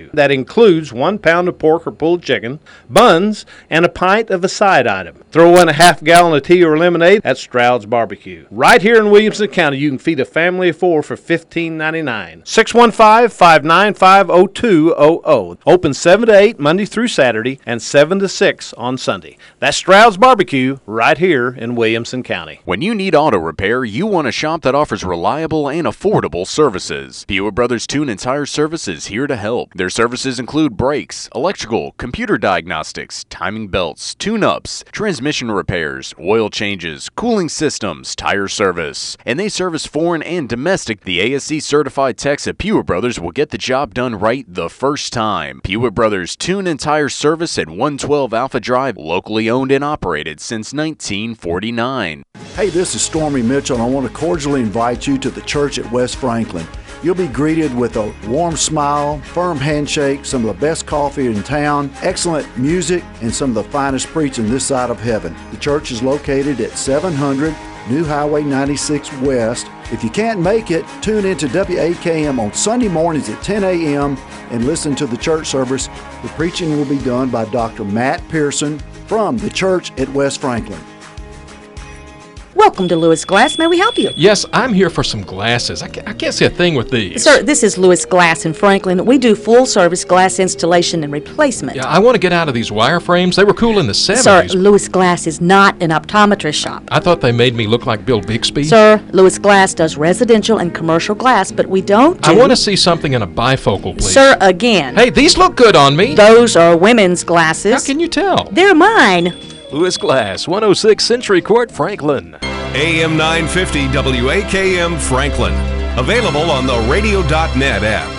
Speaker 6: Barbecue. That includes one pound of pork or pulled chicken, buns, and a pint of a side item. Throw in a half gallon of tea or lemonade at Stroud's Barbecue. Right here in Williamson County, you can feed a family of four for fifteen ninety-nine. six one five, five nine five, zero two zero zero. Open seven to eight Monday through Saturday and seven to six on Sunday. That's Stroud's Barbecue right here in Williamson County.
Speaker 7: When you need auto repair, you want a shop that offers reliable and affordable services. Pewitt Brothers Tune and Tire Service is here to help. Their services include brakes, electrical, computer diagnostics, timing belts, tune-ups, transmission repairs, oil changes, cooling systems, tire service. And they service foreign and domestic. The A S C certified techs at Pewitt Brothers will get the job done right the first time. Pewitt Brothers Tune and Tire Service at one twelve Alpha Drive, locally owned and operated since nineteen forty-nine.
Speaker 3: Hey, this is Stormy Mitchell, and I want to cordially invite you to the church at West Franklin. You'll be greeted with a warm smile, firm handshake, some of the best coffee in town, excellent music, and some of the finest preaching this side of heaven. The church is located at seven hundred New Highway ninety-six West. If you can't make it, tune in to W A K M on Sunday mornings at ten a m and listen to the church service. The preaching will be done by Doctor Matt Pearson from the church at West Franklin.
Speaker 8: Welcome to Lewis Glass. May we help you?
Speaker 9: Yes, I'm here for some glasses. I can't, I can't see a thing with these.
Speaker 8: Sir, this is Lewis Glass in Franklin. We do full-service glass installation and replacement.
Speaker 9: Yeah, I want to get out of these wireframes. They were cool in the seventies.
Speaker 8: Sir, Lewis Glass is not an optometrist shop.
Speaker 9: I thought they made me look like Bill Bixby.
Speaker 8: Sir, Lewis Glass does residential and commercial glass, but we don't do...
Speaker 9: I want to see something in a bifocal, please.
Speaker 8: Sir, again.
Speaker 9: Hey, these look good on me.
Speaker 8: Those are women's glasses.
Speaker 9: How can you tell?
Speaker 8: They're mine.
Speaker 10: Lewis Glass, one oh six Century Court, Franklin.
Speaker 11: A M nine fifty W A K M Franklin. Available on the radio dot net app.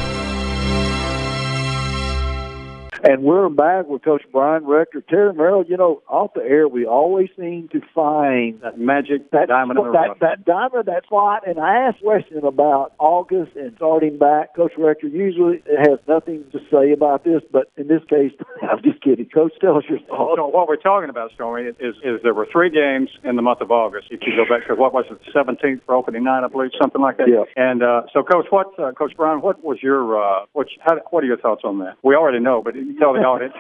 Speaker 1: And we're back with Coach Brian Rector. Terry Merrill, you know, off the air, we always seem to find
Speaker 2: that magic
Speaker 1: that
Speaker 2: diamond in the
Speaker 1: that,
Speaker 2: rough.
Speaker 1: that diamond, that slot. And I asked Weston about August and starting back. Coach Rector usually has nothing to say about this, but in this case, I'm just kidding. Coach, tell us your thoughts.
Speaker 2: So what we're talking about, Stormy, is, is there were three games in the month of August. If you go back to, what was it, the seventeenth for opening night, I believe, something like that.
Speaker 1: Yeah.
Speaker 2: And uh, so, Coach, what, uh, Coach Brown, what was your, uh, what, how, what are your thoughts on that? We already know, but you tell the audience.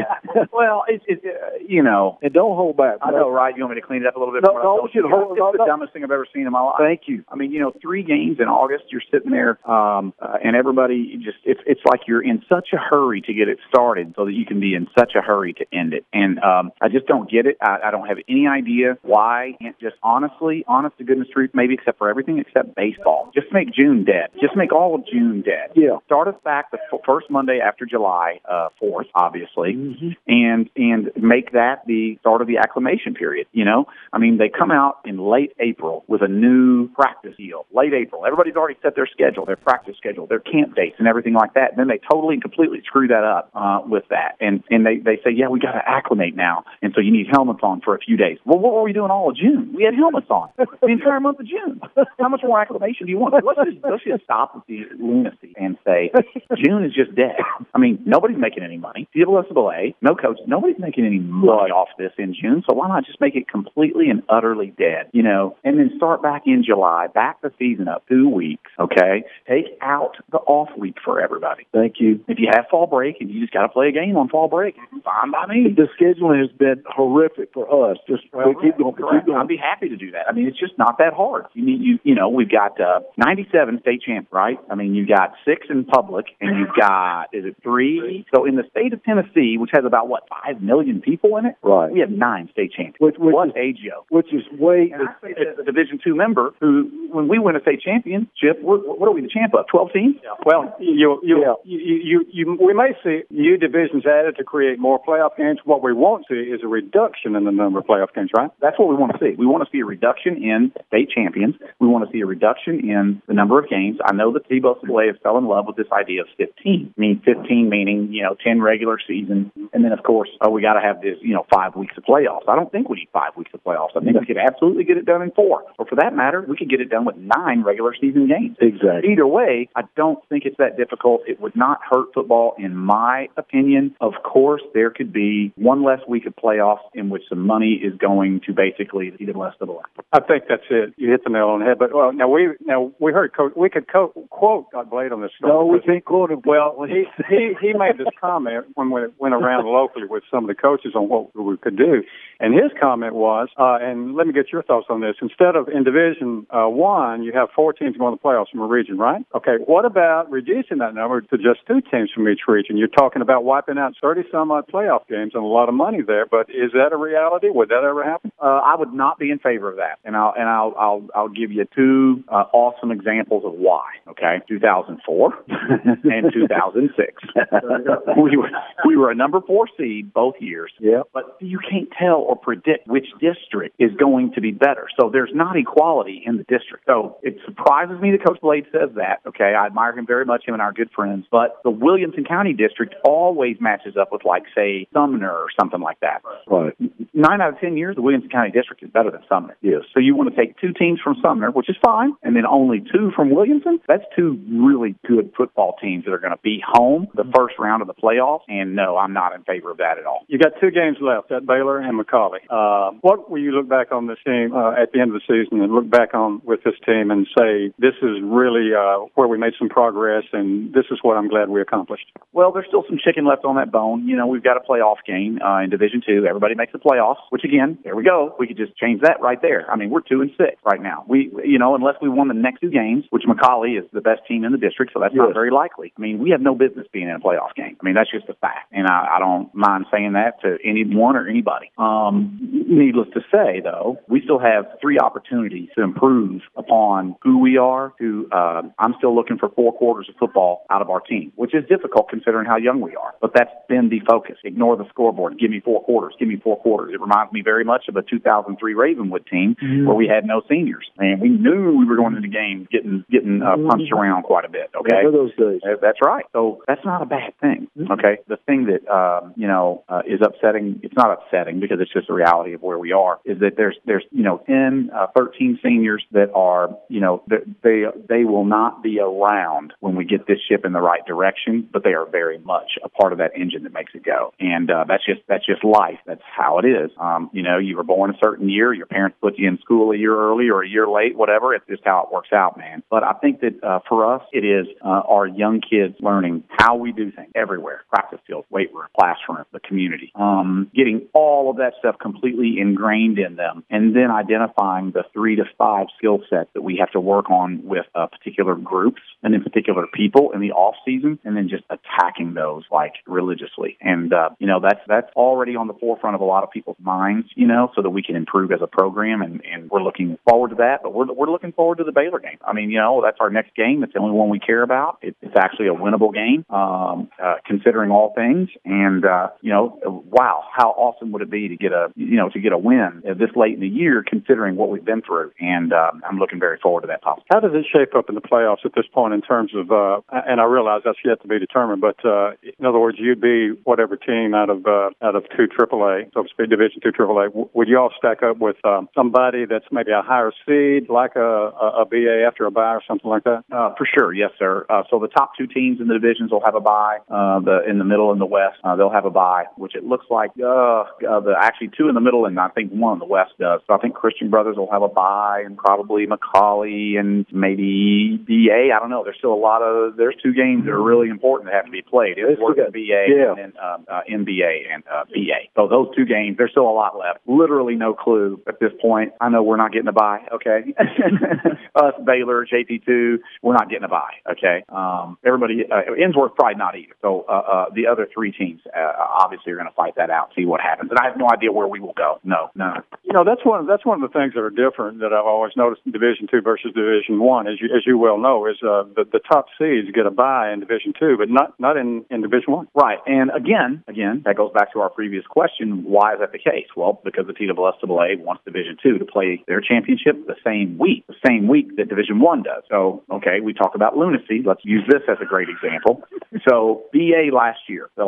Speaker 5: Well, it's, it's uh, you know.
Speaker 1: And don't hold back.
Speaker 5: I know, right? You want me to clean it up a little bit?
Speaker 1: No,
Speaker 5: more?
Speaker 1: no, I want you to hold
Speaker 5: It's
Speaker 1: no,
Speaker 5: the
Speaker 1: no.
Speaker 5: dumbest thing I've ever seen in my life.
Speaker 1: Thank you.
Speaker 5: I mean, you know, three games in August, you're sitting there, um, uh, and everybody just, it's it's like you're in such a hurry to get it started so that you can be in such a hurry to end it. And um, I just don't get it. I, I don't have any idea why. Just honestly, honest to goodness truth, maybe except for everything except baseball. Just make June dead. Just make all of June dead.
Speaker 1: Yeah.
Speaker 5: Start us back the f- first Monday after July uh, fourth, obviously.
Speaker 1: Mm-hmm.
Speaker 5: And and make that the start of the acclimation period, you know? I mean, they come out in late April with a new practice deal. Late April. Everybody's already set their schedule, their practice schedule, their camp dates and everything like that. And then they totally and completely screw that up uh, with that. And and they, they say, yeah, we got to acclimate now. And so you need helmets on for a few days. Well, what were we doing all of June? We had helmets on the entire month of June. How much more acclimation do you want? Let's just, let's just stop with the lunacy and say June is just dead. I mean, nobody's making any money. C W S A A, no coach, nobody's making any money off this in June, so why not just make it completely and utterly dead, you know, and then start back in July, back the season up two weeks, okay? Take out the off week for everybody.
Speaker 1: Thank you.
Speaker 5: If you have fall break and you just got to play a game on fall break, fine by me.
Speaker 1: The scheduling has been horrific for us. Just
Speaker 5: well,
Speaker 1: keep going. Keep going.
Speaker 5: I'd be happy to do that. I mean, it's just not that hard. You need, you, you know, we've got uh, ninety-seven state champs, right? I mean, you got six in public, and you've got, is it three? So in the state of Tennessee, which has about, what, five million people in it?
Speaker 1: Right.
Speaker 5: We have nine state champions.
Speaker 1: Which, which
Speaker 5: what
Speaker 1: is,
Speaker 5: age, yo?
Speaker 1: Which is way...
Speaker 5: And I say that a Division two member who, when we win a state championship, we're, what are we the champ of, twelve teams?
Speaker 2: Yeah. Well, you, you,
Speaker 1: yeah.
Speaker 2: you, you, you, we may see new divisions added to create more playoff games. What we won't see is a reduction in the number of playoff games, right?
Speaker 5: That's what we want to see. We want to see a reduction in state champions. We want to see a reduction in the number of games. I know that T-Bus Blay has fell in love with this idea of fifteen. I mean, fifteen meaning, you know, ten regular season And then, of course, oh, we got to have this, you know, five weeks of playoffs. I don't think we need five weeks of playoffs. I think we could absolutely get it done in four. Or for that matter, we could get it done with nine regular season games.
Speaker 1: Exactly.
Speaker 5: Either way, I don't think it's that difficult. It would not hurt football, in my opinion. Of course, there could be one less week of playoffs in which some money is going to basically the less of the line.
Speaker 2: I think that's it. You hit the nail on the head. But well, now we now we heard Coach. We could co- quote Doug Blade on this story.
Speaker 1: No, we can't quote him.
Speaker 2: Well, he he he made this comment when we went around locally with some of the coaches on what we could do, and his comment was, uh, and let me get your thoughts on this. Instead of in Division uh, One, you have four teams going to the playoffs from a region, right? Okay. What about reducing that number to just two teams from each region? You're talking about wiping out thirty some odd playoff games and a lot of money there. But is that a reality? Would that ever happen?
Speaker 5: Uh, I would not be in favor of that, and I'll and I'll I'll, I'll give you two uh, awesome examples of why. Okay, two thousand four and two thousand six. we were we were a number four seed both years.
Speaker 1: Yeah,
Speaker 5: but you can't tell or predict which district is going to be better. So there's not equality in the district. So it surprises me that Coach Blade says that. Okay, I admire him very much, him and our good friends. But the Williamson County district always matches up with, like, say, Sumner or something like that.
Speaker 1: Right.
Speaker 5: Nine out of ten years, the Williamson County district is better than Sumner.
Speaker 1: Yes.
Speaker 5: So you want to take two teams from Sumner, which is fine, and then only two from Williamson? That's two really good football teams that are going to be home the first round of the playoffs. And no, I'm not in favor of that at all.
Speaker 2: You got two games left at Baylor and McCallie. Uh, what will you look back on this team uh, at the end of the season and look back on with this team and say, this is really uh, where we made some progress and this is what I'm glad we accomplished?
Speaker 5: Well, there's still some chicken left on that bone. You know, we've got a playoff game uh, in Division Two. Everybody makes the playoffs, which again, there we go. We could just change that right there. I mean, we're two and six right now. We, you know, unless we won the next two games, which McCallie is the best team in the district, so that's yes. not very likely. I mean, we have no business being in a playoff game. I mean, that's just a fact, and I, I don't mind saying that to anyone or anybody. Um, needless to say, though, we still have three opportunities to improve upon who we are. To uh, I'm still looking for four quarters of football out of our team, which is difficult considering how young we are. But that's been the focus. Ignore the scoreboard. Give me four quarters. Give me four quarters. It reminds me very much of a two thousand three Ravenwood team mm-hmm. where we had no seniors, and we knew we were going into the game getting getting uh, punched around quite a bit. Okay,
Speaker 1: yeah, those days.
Speaker 5: That's right. So that's not a bad thing.
Speaker 1: Mm-hmm.
Speaker 5: Okay, the thing that um, you know uh, is upsetting. It's not upsetting because it's just the reality of where we are. Is that there's there's you know ten, uh, thirteen seniors that are you know they they will not be around when we get this ship in the right direction, but they are very much a part of that engine that makes it go. And uh, that's just that's just life. That's how it is. Um, you know, you were born a certain year. Your parents put you in school a year early or a year late, whatever. It's just how it works out, man. But I think that uh, for us, it is uh, our young kids learning how we do things everywhere. Practice fields, weight room, classroom, the community. Um, getting all of that stuff completely ingrained in them, and then identifying the three to five skill sets that we have to work on with uh, particular groups and in particular people in the off season, and then just attacking those like religiously. And uh, you know that's that's already on the forefront of a lot of people's minds, you know, so that we can improve as a program, and, and we're looking forward to that. But we're we're looking forward to the Baylor game. I mean, you know, that's our next game. It's the only one we care about. It, it's actually a winnable game, um, uh, considering all things. And uh, you know, wow, how awesome would it be to get a you know to get a win this late in the year, considering what we've been through. And uh, I'm looking very forward to that possibility.
Speaker 2: How does it shape up in the playoffs at this point in terms of? Uh, and I realize that's yet to be determined, but uh, in other words, you'd be whatever team out of uh, out of two triple A, so to speak, Division two triple A. W- would you all stack up with um, somebody that's maybe a higher seed, like a, a, a B A after a bye or something like that?
Speaker 5: Uh, for sure, yes, sir. Uh, so the top two teams in the divisions will have a bye. Uh, the in the middle and the west, uh, they'll have a bye, which it looks like uh, uh, the actually two in the middle and I think one in the west does. So I think Christian Brothers will have a bye, and probably McCallie and maybe B A. I don't know. There's still a lot of there's two games that are really important that have to be played. It's Worth B A yeah. and then um, uh, N B A and uh, B A. So those two games, there's still a lot left. Literally no clue at this point. I know we're not getting a bye. Okay, us Baylor, J T two, we're not getting a bye. Okay, um, everybody uh, Ensworth probably not either. So uh, uh, the other three teams uh, obviously are going to fight that out, see what happens. And I have no idea where we will go. No, no.
Speaker 2: You know, that's one. That's one of the things that are different that I've always noticed in Division Two versus Division One, as you as you well know, is uh, the the top seeds get a bye in Division Two, but not not in, in Division One.
Speaker 5: Right, and again, again, that goes back to our previous question. Why is that the case? Well, because the T S S A A wants Division Two to play their championship the same week, the same week that Division One does. So, okay, we talk about lunacy. Let's use this as a great example. So, B A last year, the last like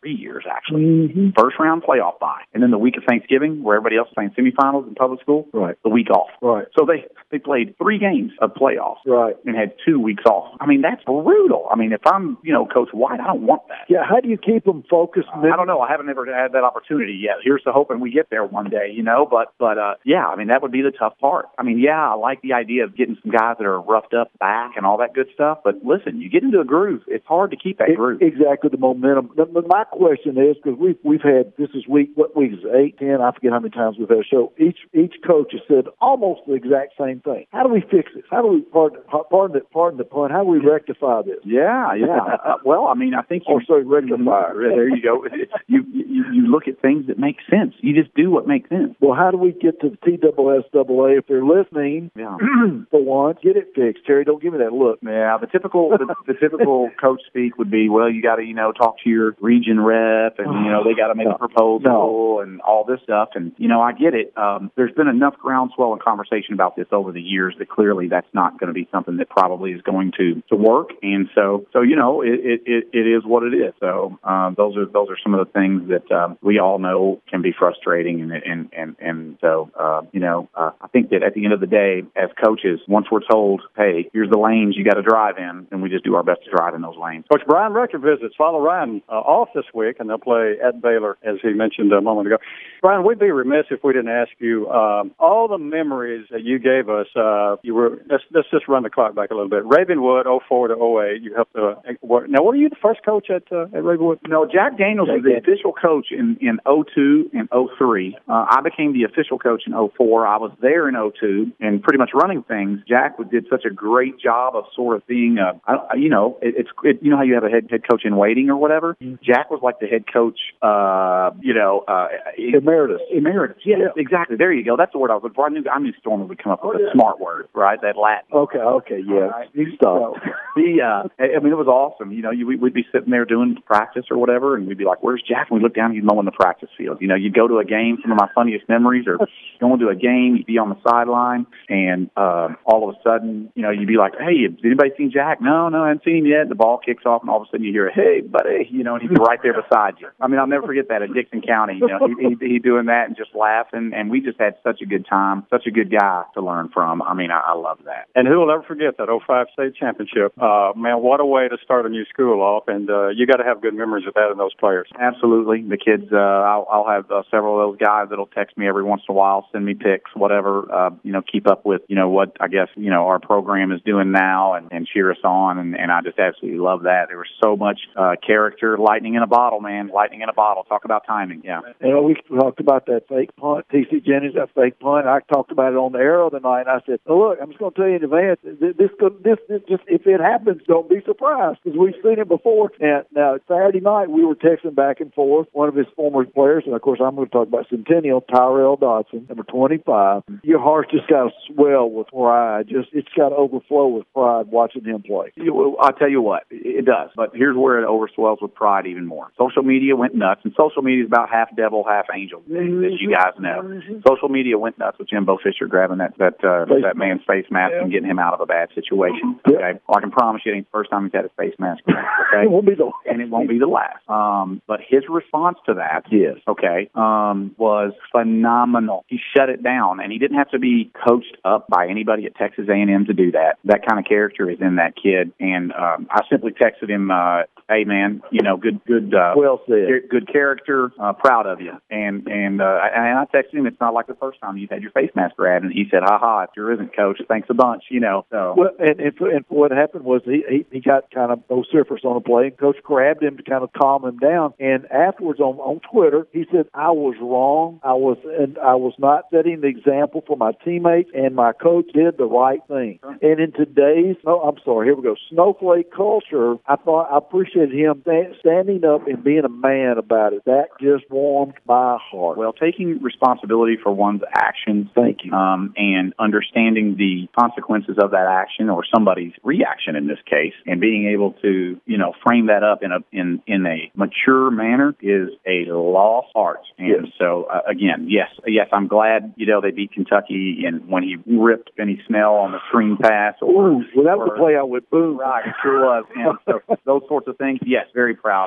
Speaker 5: three years actually.
Speaker 1: Mm-hmm.
Speaker 5: First round playoff bye, and then the week of Thanksgiving, where everybody else is playing semifinals in public school,
Speaker 1: right?
Speaker 5: The week off,
Speaker 1: right?
Speaker 5: So they they played three games of playoffs,
Speaker 1: right,
Speaker 5: and had two weeks off. I mean, that's brutal. I mean, if I'm you know Coach White, I don't want that.
Speaker 1: Yeah, how do you keep them focused?
Speaker 5: Uh, I don't know. I haven't ever had that opportunity yet. Here's to hoping we get there one day, you know. But but uh, yeah, I mean that would be the tough part. I mean, yeah, I like the idea of getting some guys that are roughed up back and all that good stuff. But listen, you get into a groove, it's hard to keep that
Speaker 1: it,
Speaker 5: groove.
Speaker 1: Exactly, the momentum. But my question is, because we've we've had this is week what week is it, eight, ten? I forget how many times we've had a show. Each each coach has said almost the exact same thing. How do we fix this? How do we pardon pardon the pardon the pun? How do we rectify this?
Speaker 5: Yeah, yeah. uh, well, I mean, I think you,
Speaker 1: or sorry, rectify.
Speaker 5: There you go. You, you you look at things that make sense. You just do what makes sense.
Speaker 1: Well, how do we get to the T S S A A if they're listening?
Speaker 5: Yeah.
Speaker 1: For once, get it fixed. Terry, don't give me that look.
Speaker 5: Yeah, the typical the, the typical coach speak would be, well, you got to you know talk to your region rep, and you know they got to make
Speaker 1: no.
Speaker 5: a proposal
Speaker 1: no.
Speaker 5: and all this stuff. And you know I get it. Um, there's been enough groundswell and conversation about this over the years that clearly that's not going to be something that probably is going to to work. And so so you know it it, it, it is what it is. So um, those are those are some of the things that um, we all know can be frustrating, and and and and so uh, you know uh, I think that at the end of the day, as coaches, once we're told, hey, here's the lanes you got to drive in, then we just do our best to drive in those lanes.
Speaker 2: Coach Brian Rector visits Father Ryan uh, off this week, and they'll play at Baylor, as he mentioned a moment ago. Brian, we'd be remiss if we didn't ask you um, all the memories that you gave us. Uh, you were let's, let's just run the clock back a little bit. Ravenwood, oh four to oh eight. You helped. Uh, work. Now, were you the first coach at uh, at Ravenwood?
Speaker 5: No, Jack Daniels was the official coach in in oh two and oh three. Uh, I became the official coach in oh four. I was there in oh two and pretty much running things. Jack did such a great job of sort of being, uh, I, you know, it, it's it, you know how you have a head head coach in waiting or whatever. Mm-hmm. Jack was like the head coach, uh, you know, uh,
Speaker 1: emeritus.
Speaker 5: Emeritus, yeah, yeah, exactly. There you go. That's the word I was looking for. I knew I knew Stormer would come up with oh, yeah. a smart word, right? That Latin.
Speaker 1: Okay, okay, yeah.
Speaker 5: Right. You stop. the, uh, I mean, it was awesome. You know, you, we'd be sitting there doing practice or whatever, and we'd be like, "Where's Jack?" And we look down, and he'd mowing the practice field. You know, you'd go to a game. Some of my funniest memories are going to a game. You'd be on the sideline, and uh, all of a sudden, you know, you'd be like, "Hey, has anybody seen Jack?" No, no, I haven't seen him yet. The ball kicks off, and all of a sudden you hear, "Hey, buddy," you know, and he'd be right there beside you. I mean, I'll never forget that at Dixon County. You know, he, he, he doing that and just laughing, and we just had such a good time. Such a good guy to learn from. I mean, I, I love that.
Speaker 2: And who will ever forget that oh five state championship? Uh, man, what a way to start a new school off, and uh, you got to have good memories of that and those players.
Speaker 5: Absolutely. The kids, uh, I'll, I'll have uh, several of those guys that'll text me every once in a while, send me pics, whatever, uh, you know, keep up with, you know, what I guess, you know, our program is doing now and, and cheer us on, and, and I just absolutely love that. There was so much uh, character, lightning in a bottle, man, lightning in a bottle. Talk about timing, yeah.
Speaker 1: You know, we talked about that fake punt, T C Jennings, that fake punt. I talked about it on the Arrow tonight, and I said, oh, look, I'm just going to tell you in advance, this, could, this, this just, if it happens, don't be surprised, because we've seen it before. And now, Saturday night, we were texting back and forth, one of his former players, and of course, I'm going to talk about Centennial, Tyrell Dodson, number twenty-five. Your heart just got to swell with pride. Just, it's got to overflow with pride watching him play.
Speaker 5: I'll tell you what, it does. But here's where it overswells with pride even more. Social media went nuts, and social media is about half devil, half angel, mm-hmm. as you guys know. Mm-hmm. Social media went nuts with Jimbo Fisher grabbing that that uh, that man's face mask yeah. and getting him out of a bad situation. Okay, yeah. Well, I can promise you, it ain't the first time he's had his face mask. Okay,
Speaker 1: it won't be the last.
Speaker 5: And it won't be the last. Um, but his response to that,
Speaker 1: yes,
Speaker 5: okay, um, was phenomenal. He shut it down, and he didn't have to be coached up by anybody at Texas A and M to do that. That kind of character is in that kid, and um, I simply texted him, uh, "Hey, man, you know, good, good, uh,
Speaker 1: well said,
Speaker 5: good character, uh, proud of you." And and uh, and I texted him, "It's not like the first time you've had your face mask grabbed," and he said, "Ha ha, it sure isn't, Coach. Thanks a bunch." You know. So.
Speaker 1: Well, and, and, and what happened was he, he he got kind of vociferous on the play, and Coach grabbed him to kind of calm him down. And afterwards on on Twitter, he said, "I was wrong. I was and I was not setting the example for my teammates, and my coach did the right thing." Sure. And in today's, no, I'm sorry, here we go, snowflake culture, I thought I appreciated him th- standing up and being a man about it. That just warmed my heart.
Speaker 5: Well, taking responsibility for one's actions,
Speaker 1: thank you,
Speaker 5: um, and understanding the consequences of that action or somebody's reaction in this case, and being able to, you know, frame that up in a in in a mature manner is a lost art. And yes. so, uh, again, yes, yes, I'm glad, you know, they beat Kentucky, and when he ripped Benny Snell on the screen pass. Or,
Speaker 1: Ooh, well, that was a play I would boom.
Speaker 5: Right, it sure was. And so those sorts of things, yes, very proud of that.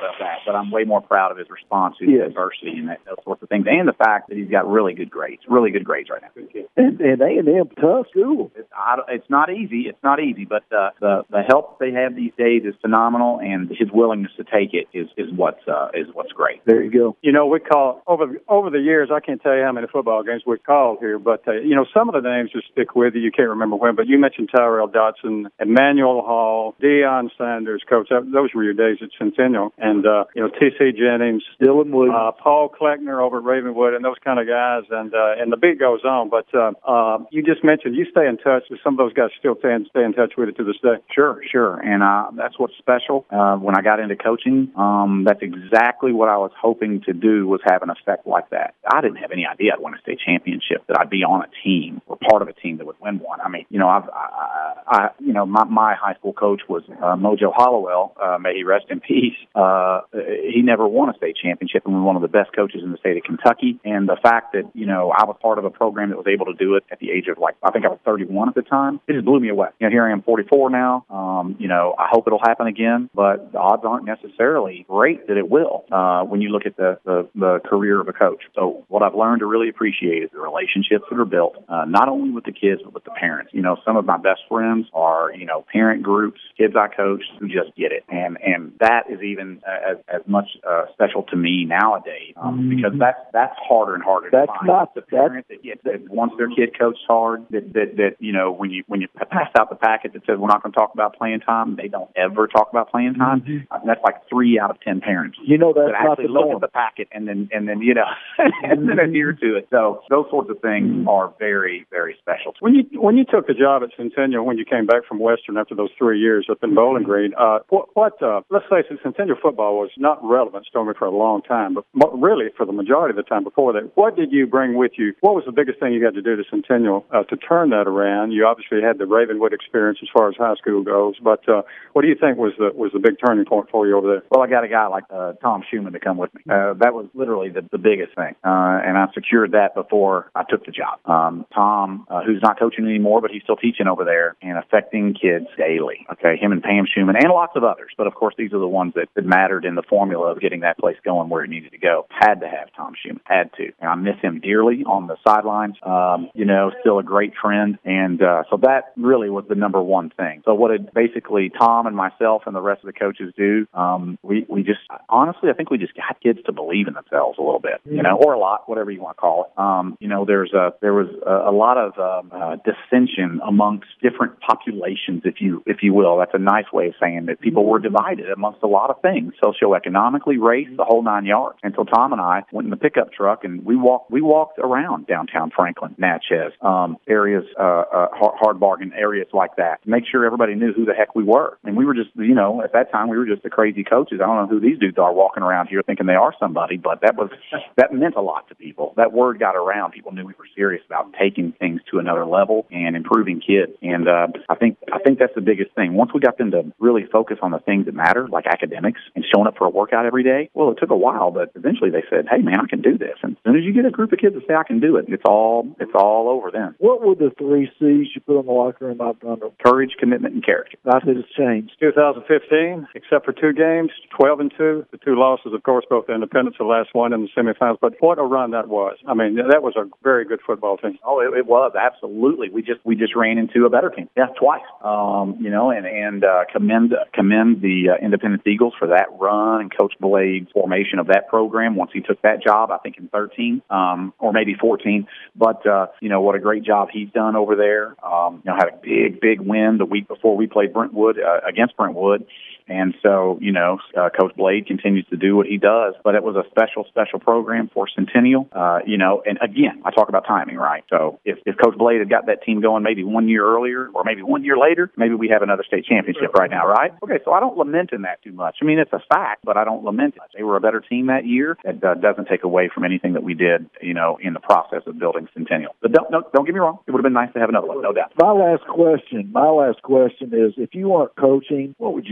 Speaker 5: but I'm way more proud of his response to
Speaker 1: Yes.
Speaker 5: adversity and that, those sorts of things, and the fact that he's got really good grades, really good grades right now.
Speaker 1: And, and A and M, tough school.
Speaker 5: It's, I, it's not easy. It's not easy, but uh, the the help they have these days is phenomenal, and his willingness to take it is is what's uh, is what's great.
Speaker 1: There you go.
Speaker 2: You know, we call over over the years. I can't tell you how many football games we've called here, but uh, you know, some of the names just stick with you. You can't remember when, but you mentioned Tyrell Dodson, Emmanuel Hall, Deion Sanders, Coach. Those were your days at Centennial, and uh, you know, T C Jennings,
Speaker 1: Dylan Williams,
Speaker 2: uh, Paul Kleckner over at Ravenwood, and those kind of guys, and uh, and the beat goes on. But uh, uh, you just mentioned you stay in touch with some of those guys. Still stay in, stay in touch with it to this day.
Speaker 5: Sure, sure, and uh, that's what's special. Uh, when I got into coaching, um, that's exactly what I was hoping to do, was have an effect like that. I didn't have any idea I'd win a state championship, that I'd be on a team or part of a team that would win one. I mean, you know, I've, I, I, you know, my, my high school coach was uh, Mojo Hollowell. Uh, may he rest in peace. Uh, he never won a state championship and was one of the best coaches in the state of Kentucky. And the fact that, you know, I was part of a program that was able to do it at the age of, like, I think I was thirty-one at the time, it just blew me away. You know, here I am, forty-four now. Um, you know, I hope it'll happen again, but the odds aren't necessarily great that it will uh, when you look at the, the, the career of a coach. So what I've learned to really appreciate is the relationships that are built, uh, not only with the kids, but with the parents. You know, some of my best friends are, you know, parent groups, kids I coach who just get it. And and that is even uh, as, as much uh, special to me nowadays um, mm-hmm. because that's, that's harder and harder
Speaker 1: that's
Speaker 5: to find.
Speaker 1: Not
Speaker 5: the parent that, gets, that wants their kid coached hard, that, that, that, you know, when you when you pass out the packet that says we're not going to talk about playing time, they don't ever talk about playing time. Mm-hmm. Uh, that's like three out of ten parents.
Speaker 1: You know, that's
Speaker 5: that
Speaker 1: not
Speaker 5: actually
Speaker 1: the
Speaker 5: look
Speaker 1: norm.
Speaker 5: at the packet and then, and then you know, and then adhere to it. So those sorts of things mm-hmm. are very, very special.
Speaker 2: When you when you took the job at Centennial, when you came back from Western after those three years up in Bowling Green, uh, what, what uh, let's face it, Centennial football was not relevant to me for a long time, but really for the majority of the time before that. What did you bring with you? What was the biggest thing you had to do to Centennial uh, to turn that around? You obviously had the Ravenwood experience as far as high school goes, but uh, what do you think was the was the big turning point for you over there?
Speaker 5: Well, I got a guy like uh, Tom Schumann to come with me. Uh, that was literally the, the biggest thing, uh, and I secured that before I took the job. Um, Tom, uh, who's not coaching anymore, but he's still teaching over there and affecting kids daily. Okay, him and Pam Schumann and lots of others, but of course these are the ones that, that mattered in the formula of getting that place going where it needed to go. Had to have Tom Schumann. Had to. And I miss him dearly on the sidelines. Um, you know, still a great friend, and uh, so that really was the number one thing. So what did basically Tom and myself and the rest of the coaches do? Um, we we just honestly, I think we just got kids to believe in themselves a little bit, you know, or a lot, whatever you want to call it. Um, you know, there's a there was a, a lot of um, uh, dissension amongst different populations, if you if you will. That's a nice way of saying that people were divided amongst a lot of things, socioeconomically, race, the whole nine yards. Until Tom and I went in the pickup truck and we walked we walked around downtown Franklin, Natchez, um, areas, uh, uh, hard bargain areas like that, to make sure everybody knew who the heck we were. And we were just, you know, at that time we were just the crazy coaches. I don't know who these dudes are walking around here thinking they are somebody, but that was that meant a lot to people. That word got around. People knew we were serious about taking things to another level and improving kids. And uh, I think I think that's the biggest thing. Once we got them to really focus on the things that matter, like academics and showing up for a workout every day, well, it took a while, but eventually they said, "Hey, man, I can do this." And as soon as you get a group of kids that say, "I can do it," it's all it's all over then.
Speaker 1: What were the three C's you put on the locker room out under?
Speaker 5: Courage, commitment, and character.
Speaker 1: I think it's changed.
Speaker 2: twenty fifteen, except for two games, twelve and two. The two losses, of course, both the Independents, the last one in the semifinals. But what a run that was! I mean, that was a very good football team.
Speaker 5: Oh, it, it was absolutely. We just we just ran into a better team. Yeah, twice. Um, you know, and and uh, commend commend the uh, Independence Eagles for that run and Coach Blade's formation of that program once he took that job. I think in thirteen um, or maybe fourteen. But uh, you know what a great job he's done over there. Um, you know, had a big big win the week before we played Brentwood uh, against Brentwood. And so, you know, uh, Coach Blade continues to do what he does, but it was a special, special program for Centennial, uh, you know, and again, I talk about timing, right? So if, if Coach Blade had got that team going maybe one year earlier or maybe one year later, maybe we have another state championship right now, right? Okay, so I don't lament in that too much. I mean, it's a fact, but I don't lament it. They were a better team that year. That uh, doesn't take away from anything that we did, you know, in the process of building Centennial. But don't, don't, don't get me wrong. It would have been nice to have another one, no doubt.
Speaker 1: My last question, my last question is, if you weren't coaching, what would you be doing?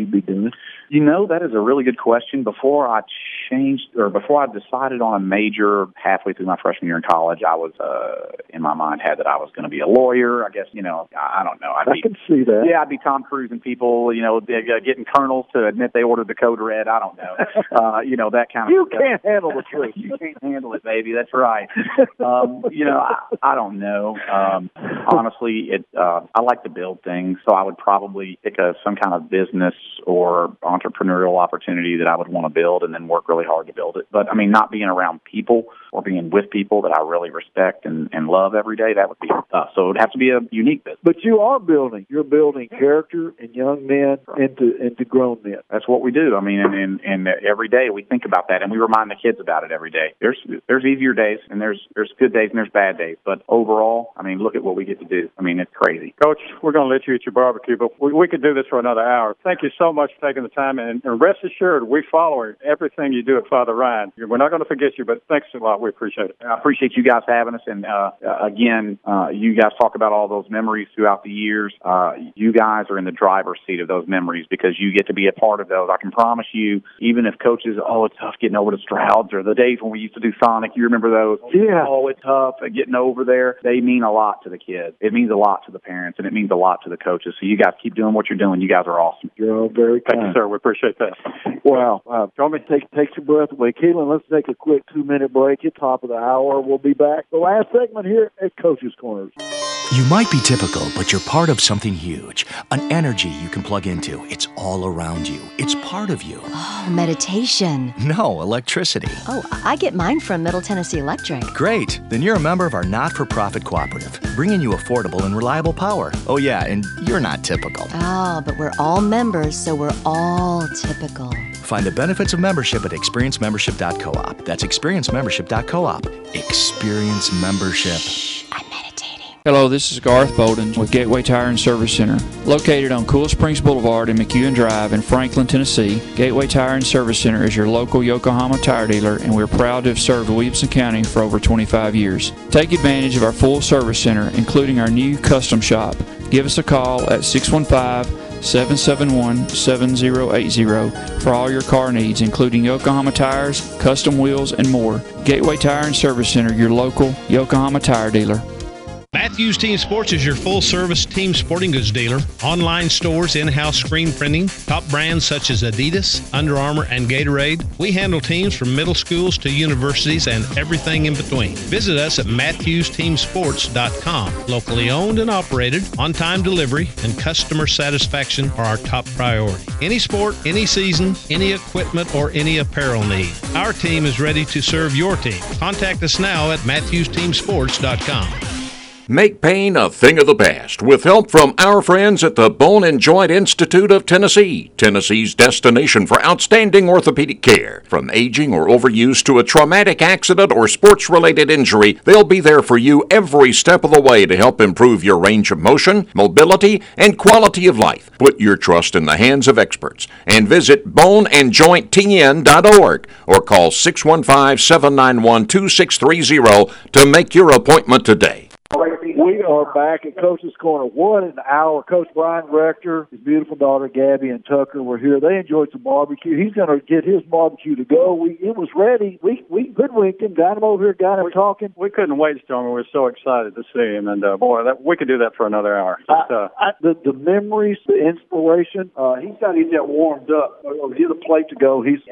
Speaker 1: then?
Speaker 5: You know, that is a really good question. Before I changed, or before I decided on a major halfway through my freshman year in college, I was, uh, in my mind, had that I was going to be a lawyer. I guess, you know, I, I don't know. I'd
Speaker 1: I
Speaker 5: be,
Speaker 1: can see that.
Speaker 5: Yeah, I'd be Tom Cruise and people, you know, getting colonels to admit they ordered the code red. I don't know. Uh, you know, that kind of
Speaker 1: You
Speaker 5: stuff.
Speaker 1: can't handle the truth.
Speaker 5: You can't handle it, baby. That's right. Um, you know, I, I don't know. Um, honestly, it. Uh, I like to build things, so I would probably pick a, some kind of business or entrepreneurial opportunity that I would want to build and then work really hard to build it. But, I mean, not being around people or being with people that I really respect and, and love every day, that would be tough. So it would have to be a unique business.
Speaker 1: But you are building. You're building character and young men into into grown men.
Speaker 5: That's what we do. I mean, and, and, and every day we think about that, and we remind the kids about it every day. There's there's easier days, and there's there's good days, and there's bad days. But overall, I mean, look at what we get to do. I mean, it's crazy.
Speaker 2: Coach, we're going to let you eat your barbecue, but we, we could do this for another hour. Thank you so much for taking the time, and, and rest assured, we follow everything you do at Father Ryan. We're not going to forget you, but thanks a lot. We appreciate it.
Speaker 5: I appreciate you guys having us, and uh, again, uh, you guys talk about all those memories throughout the years. Uh, you guys are in the driver's seat of those memories because you get to be a part of those. I can promise you, even if coaches, oh, it's tough getting over the Strouds, or the days when we used to do Sonic, you remember those?
Speaker 1: Yeah.
Speaker 5: Oh, it's tough getting over there. They mean a lot to the kids. It means a lot to the parents, and it means a lot to the coaches. So you guys keep doing what you're doing. You guys are awesome.
Speaker 1: You're all very kind.
Speaker 2: Thank you, sir. We appreciate that.
Speaker 1: Wow. Uh, take, take your breath away. Keelan, let's take a quick two-minute break at top of the hour. We'll be back. The last segment here at Coach's Corners.
Speaker 12: You might be typical, but you're part of something huge. An energy you can plug into. It's all around you. It's part of you.
Speaker 13: Oh, meditation.
Speaker 12: No, electricity.
Speaker 13: Oh, I get mine from Middle Tennessee Electric.
Speaker 12: Great. Then you're a member of our not-for-profit cooperative, bringing you affordable and reliable power. Oh, yeah, and you're not typical.
Speaker 13: Oh, but we're all members, so we're all typical.
Speaker 12: Find the benefits of membership at experience membership dot coop. That's experience membership dot coop. Experience membership.
Speaker 13: Shh, I'm meditating.
Speaker 14: Hello, this is Garth Bolden with Gateway Tire and Service Center. Located on Cool Springs Boulevard and McEwen Drive in Franklin, Tennessee, Gateway Tire and Service Center is your local Yokohama tire dealer, and we're proud to have served Williamson County for over twenty-five years. Take advantage of our full service center, including our new custom shop. Give us a call at six one five, seven seven one, seven zero eight zero for all your car needs, including Yokohama tires, custom wheels, and more. Gateway Tire and Service Center, your local Yokohama tire dealer.
Speaker 6: Matthews Team Sports is your full-service team sporting goods dealer. Online stores, in-house screen printing, top brands such as Adidas, Under Armour, and Gatorade. We handle teams from middle schools to universities and everything in between. Visit us at matthews team sports dot com. Locally owned and operated, on-time delivery, and customer satisfaction are our top priority. Any sport, any season, any equipment, or any apparel need. Our team is ready to serve your team. Contact us now at matthews team sports dot com.
Speaker 15: Make pain a thing of the past with help from our friends at the Bone and Joint Institute of Tennessee, Tennessee's destination for outstanding orthopedic care. From aging or overuse to a traumatic accident or sports-related injury, they'll be there for you every step of the way to help improve your range of motion, mobility, and quality of life. Put your trust in the hands of experts and visit bone and joint t n dot org or call six one five, seven nine one, two six three zero to make your appointment today.
Speaker 1: We are back at Coach's Corner. What an hour. Coach Brian Rector, his beautiful daughter Gabby and Tucker were here. They enjoyed some barbecue. He's going to get his barbecue to go. We It was ready. We we hoodwinked him, got him over here, got him
Speaker 2: we,
Speaker 1: talking.
Speaker 2: We couldn't wait, Stormy. We were so excited to see him. And, uh, boy, that, we could do that for another hour. Just, uh,
Speaker 1: I, I, the, the memories, the inspiration, uh, he's got to get warmed up. He's a plate to go. He's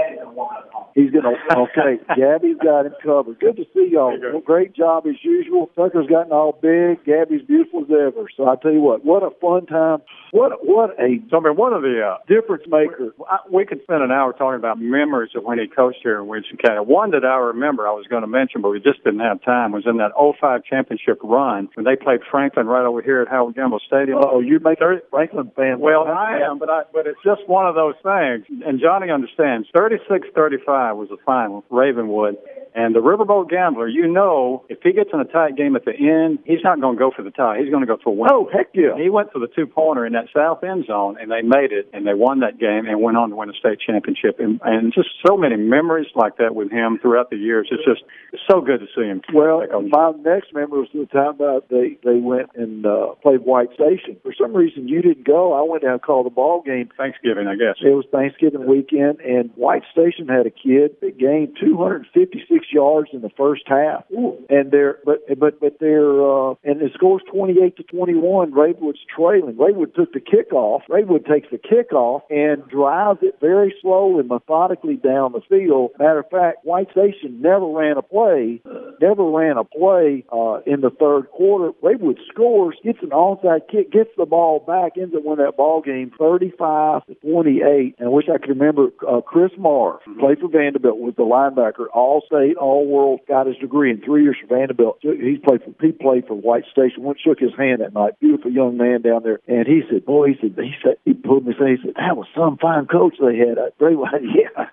Speaker 1: He's going to, okay, Gabby's got him covered. Good to see y'all. Well, great job as usual. Tucker's gotten all big. Gabby's beautiful as ever. So I tell you what, what a fun time. What what a
Speaker 2: so, I mean, one of the uh,
Speaker 1: difference maker.
Speaker 2: We, I, we could spend an hour talking about memories of when he coached here in Williamson County. One that I remember I was going to mention, but we just didn't have time, was in that oh five championship run when they played Franklin right over here at Howard Gamble Stadium.
Speaker 1: Oh, you make a Franklin fan.
Speaker 2: Well, I am, but I but it's just one of those things. And Johnny understands. thirty-six thirty-five was the final, Ravenwood. And the Riverboat Gambler, you know, if he gets in a tight game at the end, he's not going to go for the tie. He's going to go for a win.
Speaker 1: Oh, heck yeah.
Speaker 2: He went for the two-pointer in that south end zone, and they made it, and they won that game and went on to win a state championship. And, and just so many memories like that with him throughout the years. It's just it's so good to see him.
Speaker 1: Well, my next memory was the time that they, they went and uh, played White Station. For some reason, you didn't go. I went down and called the ball game.
Speaker 2: Thanksgiving, I guess.
Speaker 1: It was Thanksgiving weekend, and White Station had a kid that gained two hundred fifty-six yards in the first half. Ooh. And they're but but but they're uh, and the score's twenty-eight to twenty-one. Ravenwood's trailing. Ravenwood took the kickoff. Ravenwood takes the kickoff and drives it very slowly, methodically down the field. Matter of fact, White Station never ran a play, never ran a play uh, in the third quarter. Ravenwood scores, gets an onside kick, gets the ball back, ends up winning that ball game thirty-five to twenty-eight. And I wish I could remember uh, Chris Marr, played for Vanderbilt, was the linebacker, all-state, all-world, got his degree in three years for Vanderbilt. He played for he played for White Station. Went shook his hand that night. Beautiful young man down there. And he said, boy, he said, he said, he pulled me aside. He said, that was some fine coach they had. I, very well, yeah,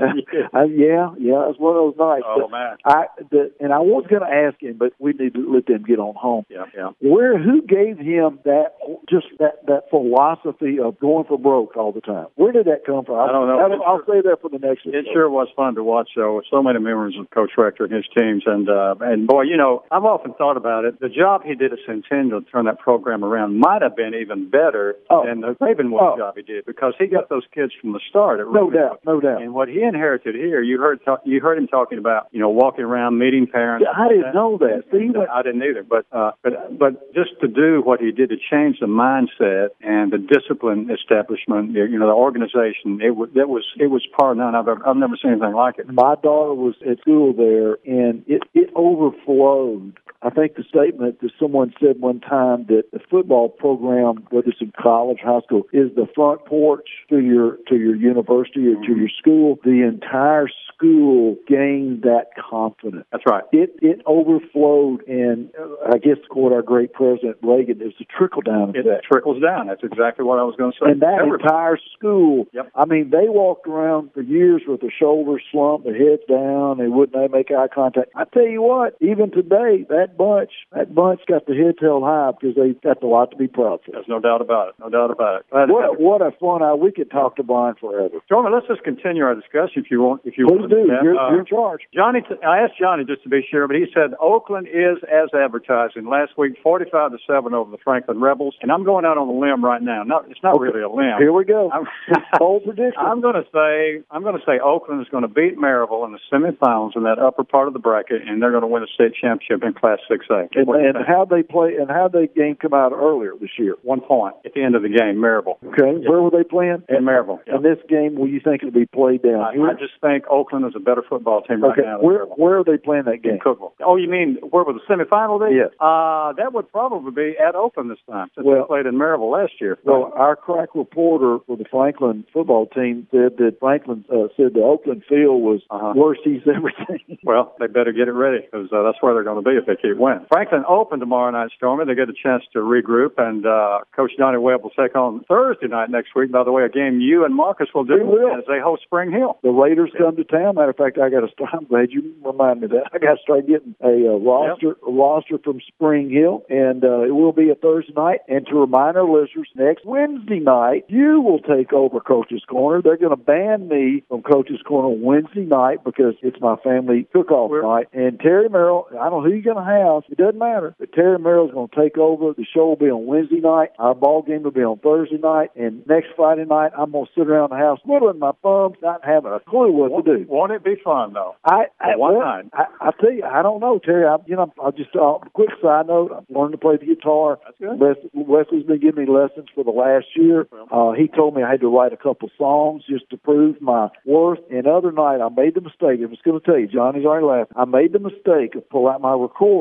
Speaker 1: uh, yeah, yeah. It was one of those nights.
Speaker 2: Oh
Speaker 1: but
Speaker 2: man!
Speaker 1: I the, and I was going to ask him, but we need to let them get on home.
Speaker 2: Yeah, yeah.
Speaker 1: Where who gave him that just that that philosophy of going for broke all the time? Where did that come from?
Speaker 2: I don't know.
Speaker 1: I'll, I'll say that for the next.
Speaker 2: It sure was fun to watch, though. So many memories of Coach Rector and his teams, and uh, and boy, you know, I've often thought about it. The job he did at Centennial to turn that program around might have been even better
Speaker 1: oh.
Speaker 2: than the Ravenwood oh. job he did, because he got those kids from the start. At
Speaker 1: no doubt, no doubt.
Speaker 2: And what he inherited here, you heard talk, you heard him talking about, you know, walking around meeting parents.
Speaker 1: Yeah, I didn't know that. See,
Speaker 2: no, I didn't either. But uh, but but just to do what he did to change the mindset and the discipline establishment, you know, the organization, it was it was it was par none. I've ever, I've never seen anything like it.
Speaker 1: My daughter was at school there, and it it overflowed. I think the statement that someone said one time that the football program, whether it's in college, high school, is the front porch to your to your university or to your school. The entire school gained that confidence.
Speaker 2: That's right.
Speaker 1: It it overflowed, and I guess to quote our great president Reagan, it's a trickle down.
Speaker 2: It that. trickles down. That's exactly what I was going to say.
Speaker 1: And that Everybody. entire school.
Speaker 2: Yep.
Speaker 1: I mean, they walked around for years with their shoulders slumped, their heads down. They wouldn't make eye contact. I tell you what, even today, that bunch, that bunch got their heads held high because they've got a lot to be proud of.
Speaker 2: There's no doubt about it. No doubt about it.
Speaker 1: What, what a fun hour. We could talk to Brian forever.
Speaker 2: Jordan, let's just continue our discussion if you want. If you
Speaker 1: Please
Speaker 2: want
Speaker 1: do. You're,
Speaker 2: uh,
Speaker 1: you're in charge.
Speaker 2: Johnny, I asked Johnny just to be sure, but he said Oakland is as advertised. And last week, forty-five to seven over the Franklin Rebels. And I'm going out on a limb right now. Not, it's not
Speaker 1: okay.
Speaker 2: really a limb.
Speaker 1: Here we go.
Speaker 2: I'm,
Speaker 1: Bold prediction.
Speaker 2: I'm going to say I'm going to say Oakland is going to beat Maryville in the semifinals in that upper part of the bracket, and they're going to win a state championship in Class six A.
Speaker 1: And, and how they play and how they game come out earlier this year?
Speaker 2: One point at the end of the game, Maryville.
Speaker 1: Okay, yeah. Where were they playing?
Speaker 2: In Maryville. Yeah.
Speaker 1: And this game, will you think it'll be played down
Speaker 2: I,
Speaker 1: here?
Speaker 2: I just think Oakland is a better football team
Speaker 1: okay.
Speaker 2: right now.
Speaker 1: Where where are they playing that game?
Speaker 2: In Cookeville. Oh, you mean where was the semifinal day?
Speaker 1: Yes.
Speaker 2: Uh, that would probably be at Oakland this time, since
Speaker 1: well,
Speaker 2: they played in Maryville last year.
Speaker 1: Well, our crack reporter for the Franklin football team said that Franklin uh, said the Oakland field was
Speaker 2: uh-huh.
Speaker 1: worst he's ever seen.
Speaker 2: Well, they better get it ready, because uh, that's where they're going to be if they keep winning. Franklin open tomorrow night, Stormy. They get a chance to regroup, and uh, Coach Johnny Webb will take on Thursday night next week. By the way, a game you and Marcus will do
Speaker 1: will.
Speaker 2: as they host Spring Hill.
Speaker 1: The Raiders yeah. come to town. Matter of fact, I got to start. I'm glad you remind me of that. I got to start getting a uh, roster, yep. a roster from Spring Hill, and uh, it will be a Thursday night. And to remind our listeners, next Wednesday night, you will take over Coach's Corner. They're going to ban me from Coach's Corner Wednesday night because it's my family cook-off We're, night. And Terry Merrill, I don't know who you're going to have. It doesn't matter. But Terry Merrill's going to take over. The show will be on Wednesday night. Our ball game will be on Thursday night. And next Friday night, I'm going to sit around the house twiddling my thumbs, not having a clue what
Speaker 2: won't,
Speaker 1: to do.
Speaker 2: Won't it be fun, though?
Speaker 1: I, I,
Speaker 2: one
Speaker 1: well,
Speaker 2: night.
Speaker 1: I, I tell you, I don't know, Terry. I, you know, I'll just, uh, quick side note, I'm learning to play the guitar.
Speaker 2: That's good.
Speaker 1: Wes- Wesley's been giving me lessons for the last year. Uh, he told me I had to write a couple songs just to prove my worth. And other night, I made the mistake. I was going to tell you, Johnny's already laughing. I made the mistake of pulling out my recorder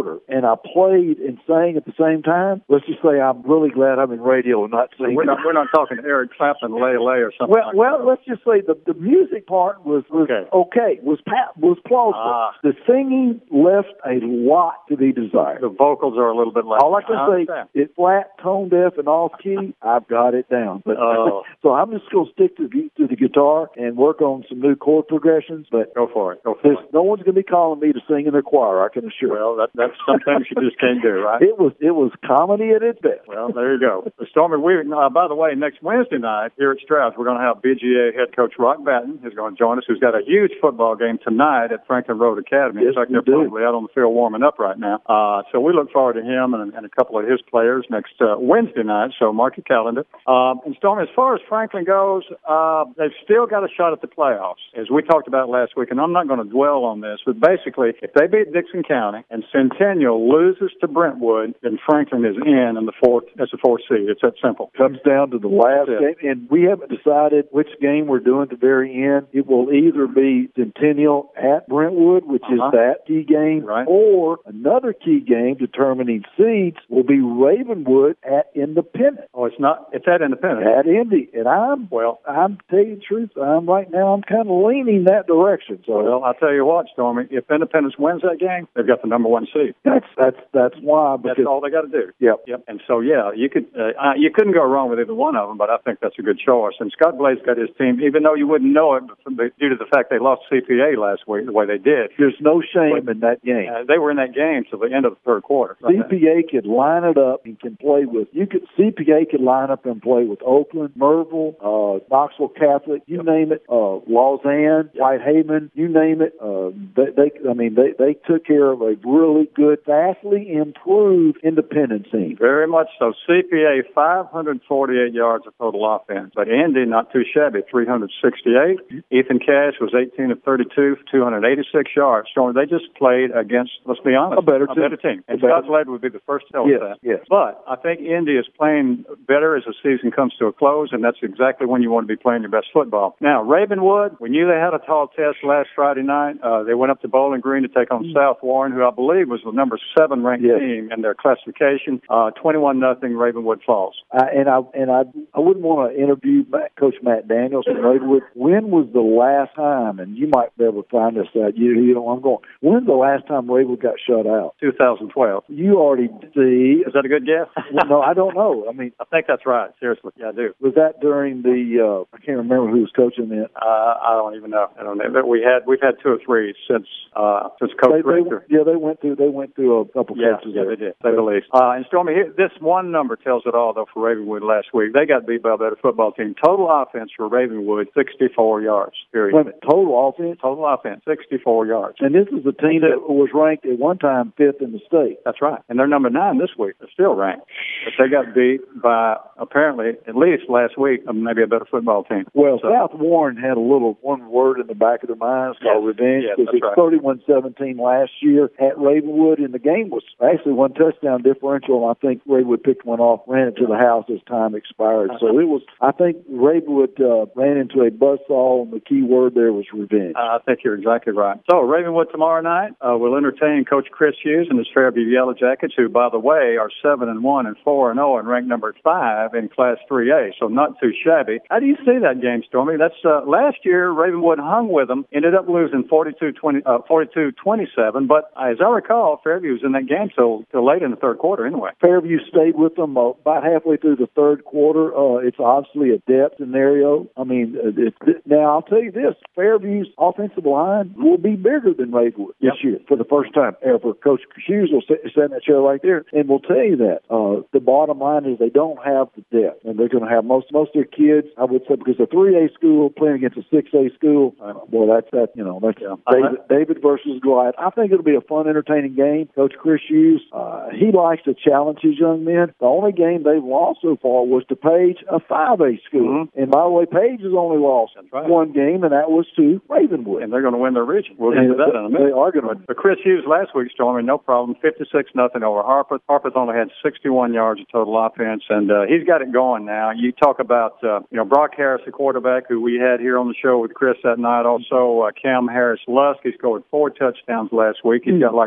Speaker 1: quarter and I played and sang at the same time, let's just say I'm really glad I'm in radio and not singing.
Speaker 2: We're not, we're not talking Eric Clapton, Lay Lay or something
Speaker 1: Well,
Speaker 2: like
Speaker 1: well,
Speaker 2: that.
Speaker 1: let's just say the, the music part was, was okay. okay, was pa- was plausible.
Speaker 2: Ah.
Speaker 1: The singing left a lot to be desired.
Speaker 2: The vocals are a little bit less.
Speaker 1: All I can I say, it's flat, tone deaf, and off key. I've got it down. But
Speaker 2: oh.
Speaker 1: So I'm just going to stick to the, to the guitar and work on some new chord progressions. But
Speaker 2: go for it. Go for it.
Speaker 1: No one's going to be calling me to sing in their choir, I can assure you.
Speaker 2: Well, that, that's some things you just can't do, right?
Speaker 1: It was it was comedy at its best.
Speaker 2: Well, there you go. The Stormy, we, uh, by the way, next Wednesday night here at Stroud's, we're going to have B G A head coach Rock Batten who's going to join us, who's got a huge football game tonight at Franklin Road Academy.
Speaker 1: Yes,
Speaker 2: in fact, they're
Speaker 1: do.
Speaker 2: probably out on the field warming up right now. Uh, so we look forward to him and, and a couple of his players next uh, Wednesday night, so mark your calendar. Uh, and Stormy, as far as Franklin goes, uh, they've still got a shot at the playoffs, as we talked about last week, and I'm not going to dwell on this, but basically, if they beat Dixon County and Centennial loses to Brentwood, then Franklin is in in the fourth as a fourth seed. It's that simple.
Speaker 1: Comes down to the last game, and we haven't decided which game we're doing at the very end. It will either be Centennial at Brentwood, which uh-huh. is that key game,
Speaker 2: right.
Speaker 1: or another key game determining seeds will be Ravenwood at Independent.
Speaker 2: Oh, it's not. It's at Independent.
Speaker 1: At Indy, and I'm well. I'm telling you the truth. I'm right now. I'm kind of leaning that direction. So,
Speaker 2: well, I'll tell you what, Stormy. If Independence wins that game, they've got the number one seed.
Speaker 1: That's that's that's why. Because,
Speaker 2: that's all they got to do.
Speaker 1: Yep.
Speaker 2: Yep. And so, yeah, you could uh, uh, you couldn't go wrong with either one of them. But I think that's a good choice. And Scott Blade's got his team, even though you wouldn't know it due to the fact they lost C P A last week the way they did.
Speaker 1: There's no shame but, in that game.
Speaker 2: Uh, they were in that game till the end of the third quarter.
Speaker 1: C P A could line it up and can play with. You could C P A could line up and play with Oakland, Merville, uh, Knoxville Catholic, you yep. name it, uh, Lausanne, yep. Whitehaven, you name it. Uh, they, they, I mean, they, they took care of a really good, vastly improved independent team.
Speaker 2: Very much so. C P A five hundred forty-eight yards of total offense, but Indy not too shabby, three hundred sixty-eight. Mm-hmm. Ethan Cash was eighteen of thirty-two for two hundred eighty-six yards. So they just played against, let's be honest,
Speaker 1: a better
Speaker 2: a
Speaker 1: team.
Speaker 2: Better team. And
Speaker 1: Scott
Speaker 2: Blade would be the first to tell
Speaker 1: yes,
Speaker 2: us that.
Speaker 1: Yes.
Speaker 2: But I think Indy is playing better as the season comes to a close, and that's exactly when you want to be playing your best football. Now, Ravenwood, we knew they had a tall test last Friday night. Uh, they went up to Bowling Green to take on mm-hmm. South Warren, who I believe was the number seven ranked yes. team in their classification. Uh, twenty-one nothing Ravenwood falls.
Speaker 1: Uh, and I and I I wouldn't want to interview Matt, Coach Matt Daniels from Ravenwood. When was the last time, and you might be able to find this out, you, you know, I'm going, when's the last time Ravenwood got shut out?
Speaker 2: two thousand twelve.
Speaker 1: You already see.
Speaker 2: Is that a good guess?
Speaker 1: Well, no, I don't know. I mean,
Speaker 2: I think that's right. Seriously. Yeah, I do.
Speaker 1: Was that during the, uh, I can't remember who was coaching then.
Speaker 2: Uh, I don't even know. I don't know. But we had, we've had two or three since, uh, since Coach
Speaker 1: they, they,
Speaker 2: Richter.
Speaker 1: Yeah, they went through, they went through a couple
Speaker 2: yeah,
Speaker 1: coaches
Speaker 2: Yeah,
Speaker 1: there.
Speaker 2: they did. Say the least. Uh, and Stormy, this one number tells it all, though, for Ravenwood last week. They got beat by a better football team. Total offense for Ravenwood, sixty-four yards, period.
Speaker 1: Wait a minute, total offense?
Speaker 2: Total offense, sixty-four yards.
Speaker 1: And this is a team that was ranked at one time fifth in the state.
Speaker 2: That's right. And they're number nine this week. They're still ranked. But they got beat by, apparently, at least last week, maybe a better football team.
Speaker 1: Well,
Speaker 2: so,
Speaker 1: South Warren had a little one word in the back of their minds called
Speaker 2: yes,
Speaker 1: revenge,
Speaker 2: yes,
Speaker 1: because it was thirty-one seventeen last year at Ravenwood, and the game was actually one touchdown differential. I think Ravenwood picked one off, ran it to the house as time expired. So it was, I think Ravenwood uh, ran into a buzzsaw, and the key word there was revenge.
Speaker 2: Uh, I think you're exactly right. So Ravenwood tomorrow night uh, will entertain Coach Chris Hughes and his Fairview Yellow Jackets, who, by the way, are seven and one and four and zero and ranked number five in Class three A. So not too shabby. How do you see that game, Stormy? That's uh, last year Ravenwood hung with them, ended up losing forty-two twenty-seven. But as I recall, Fairview was in that game till till late in the third quarter anyway.
Speaker 1: Fairview stayed with them uh, about halfway through the third quarter. Uh, it's obviously a depth scenario. I mean, it, it, now I'll tell you this: Fairview's offensive line will be bigger than Ravenwood
Speaker 2: yep.
Speaker 1: this year for the first time ever. Coach Hughes will sit, sit in that chair right there, and we'll tell you that. Uh, the bottom line is they don't have the depth, and they're going to have most most of their kids. I would say because a three A school playing against a six A school, uh, boy, that's that. You know, that's
Speaker 2: yeah.
Speaker 1: David, David versus Goliath. I think it'll be a fun, entertaining game. Coach Chris Hughes, uh, he likes to challenge his young men. The only game they've lost so far was to Page, a five A school.
Speaker 2: Mm-hmm.
Speaker 1: And by the way, Page has only lost
Speaker 2: right.
Speaker 1: one game, and that was to Ravenwood.
Speaker 2: And they're going to win their region. We'll get
Speaker 1: and
Speaker 2: to that in a minute.
Speaker 1: They are going to.
Speaker 2: But Chris Hughes last week, Stormy, no problem, fifty-six nothing over Harpeth. Harpeth only had sixty-one yards of total offense, and uh, he's got it going now. You talk about, uh, you know, Brock Harris, the quarterback, who we had here on the show with Chris that night. Also, uh, Cam Harris-Lusk, he scored four touchdowns last week. He's got like twenty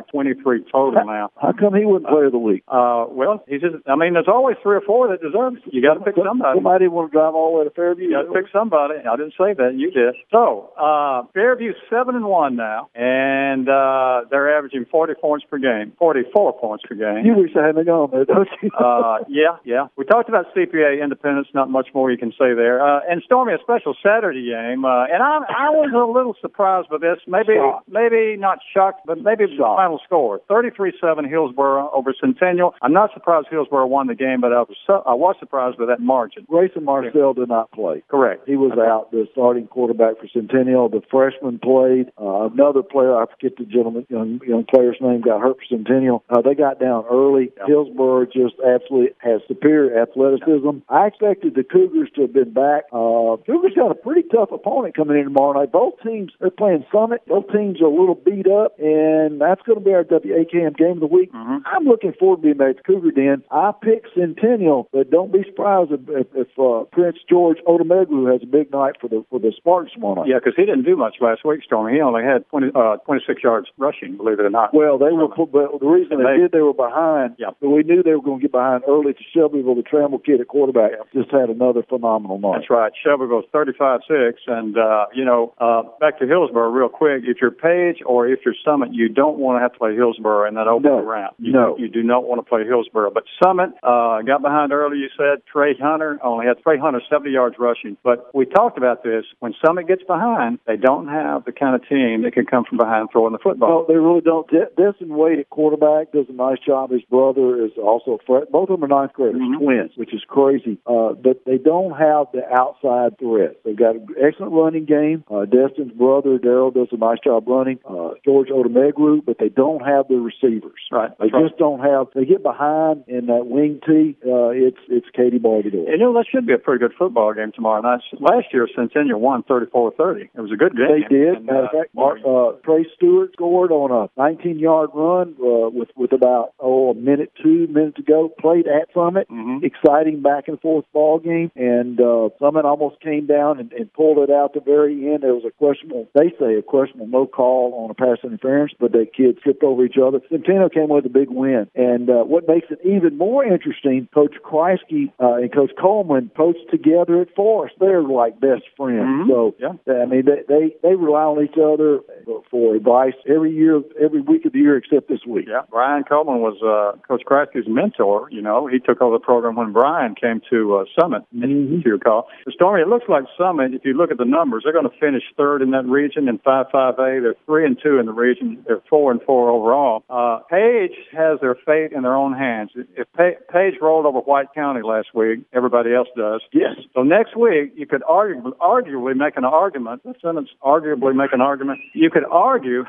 Speaker 2: thirty-three total now.
Speaker 1: How come he wouldn't play of the week?
Speaker 2: Uh, well, he's just, I mean, there's always three or four that deserve it. You got to pick somebody.
Speaker 1: Somebody want to drive all the way to Fairview.
Speaker 2: You got to pick somebody. I didn't say that. You did. So, uh, Fairview's seven and one now, and uh, they're averaging forty points per game, forty-four points per game.
Speaker 1: You wish I hadn't gone there, don't you?
Speaker 2: uh, yeah, yeah. We talked about C P A independence. Not much more you can say there. Uh, and Stormy, a special Saturday game, uh, and I, I was a little surprised by this. Maybe, shocked. maybe not shocked, but maybe the final score: thirty-three seven Hillsborough over Centennial. I'm not surprised Hillsborough won the game, but I was su- I was surprised by that margin.
Speaker 1: Grayson Marcel did not play.
Speaker 2: Correct.
Speaker 1: He was okay. out, the starting quarterback for Centennial. The freshman played. Uh, another player, I forget the gentleman, young, young player's name, got hurt for Centennial. Uh, they got down early. Yeah. Hillsborough just absolutely has superior athleticism. Yeah. I expected the Cougars to have been back. Uh, Cougars got a pretty tough opponent coming in tomorrow night. Both teams, they're playing Summit. Both teams are a little beat up, and that's going to be our W A K M game of the week. Mm-hmm. I'm looking forward to being back to Cougar Den. I picked Centennial, but don't be surprised if, if, if uh, Prince George Odomegwu has a big night for the for the Spartans tomorrow night.
Speaker 2: Yeah, because he didn't do much last week, Stormy. He only had twenty, uh, twenty-six yards rushing, believe it or not.
Speaker 1: Well, they were, but the reason they, they did, they were behind.
Speaker 2: Yeah.
Speaker 1: But we knew they were going to get behind early to Shelbyville. The Trammell kid at quarterback just had another phenomenal night.
Speaker 2: That's right. Shelbyville's thirty-five six, and uh, you know, uh, back to Hillsborough real quick. If you're Page or if you're Summit, you don't want to have to play Hillsborough in that opening
Speaker 1: no.
Speaker 2: round. You,
Speaker 1: no,
Speaker 2: you do not want to play Hillsborough. But Summit uh, got behind early. You said Trey Hunter only had Trey Hunter seventy yards rushing. But we talked about this. When Summit gets behind, they don't have the kind of team that can come from behind throwing the football.
Speaker 1: No, they really don't. De- Destin Wade at quarterback does a nice job. His brother is also a fret. Both of them are ninth graders, mm-hmm. twins, which is crazy. Uh, but they don't have the outside threat. They've got an excellent running game. Uh, Destin's brother, Darrell, does a nice job running. Uh, George Odomegwu, but they don't have the receivers.
Speaker 2: Right.
Speaker 1: They
Speaker 2: right.
Speaker 1: just don't have. They get behind in that wing tee. Uh, it's it's Katie Boy to do it.
Speaker 2: You know, that should be a pretty good football game tomorrow night. Last year, Centennial won thirty-four thirty. It was a good game.
Speaker 1: They did.
Speaker 2: And,
Speaker 1: Matter of fact, Mark, uh, Trey Stewart scored on a nineteen-yard run uh, with with about oh a minute, two minutes to go. Played at Summit.
Speaker 2: Mm-hmm.
Speaker 1: Exciting back and forth ball game, and uh, Summit almost came down and, and pulled it out at the very end. There was a questionable, they say a questionable no call on a pass interference, but the kids tripped over each other. Centennial came with a big win, and uh, what makes it even more interesting, Coach Kreisky uh, and Coach Coleman coached together at Forest. They're like best friends.
Speaker 2: Mm-hmm.
Speaker 1: So
Speaker 2: yeah.
Speaker 1: I mean, they, they they rely on each other for advice every year, every week of the year except this week.
Speaker 2: Yeah, Brian Coleman was uh, Coach Kreisky's mentor. You know, he took over the program when Brian came to uh, Summit.
Speaker 1: Mm-hmm.
Speaker 2: If you recall, the story. It looks like Summit. If you look at the numbers, they're going to finish third in that region in five five A. They're three and two in the region. They're four and four overall. Uh, Page has their fate in their own hands. If pa- Page rolled over White County last week, everybody else does.
Speaker 1: Yes.
Speaker 2: So next week, you could argue, arguably make an argument. The sentence, arguably make an argument. You could argue,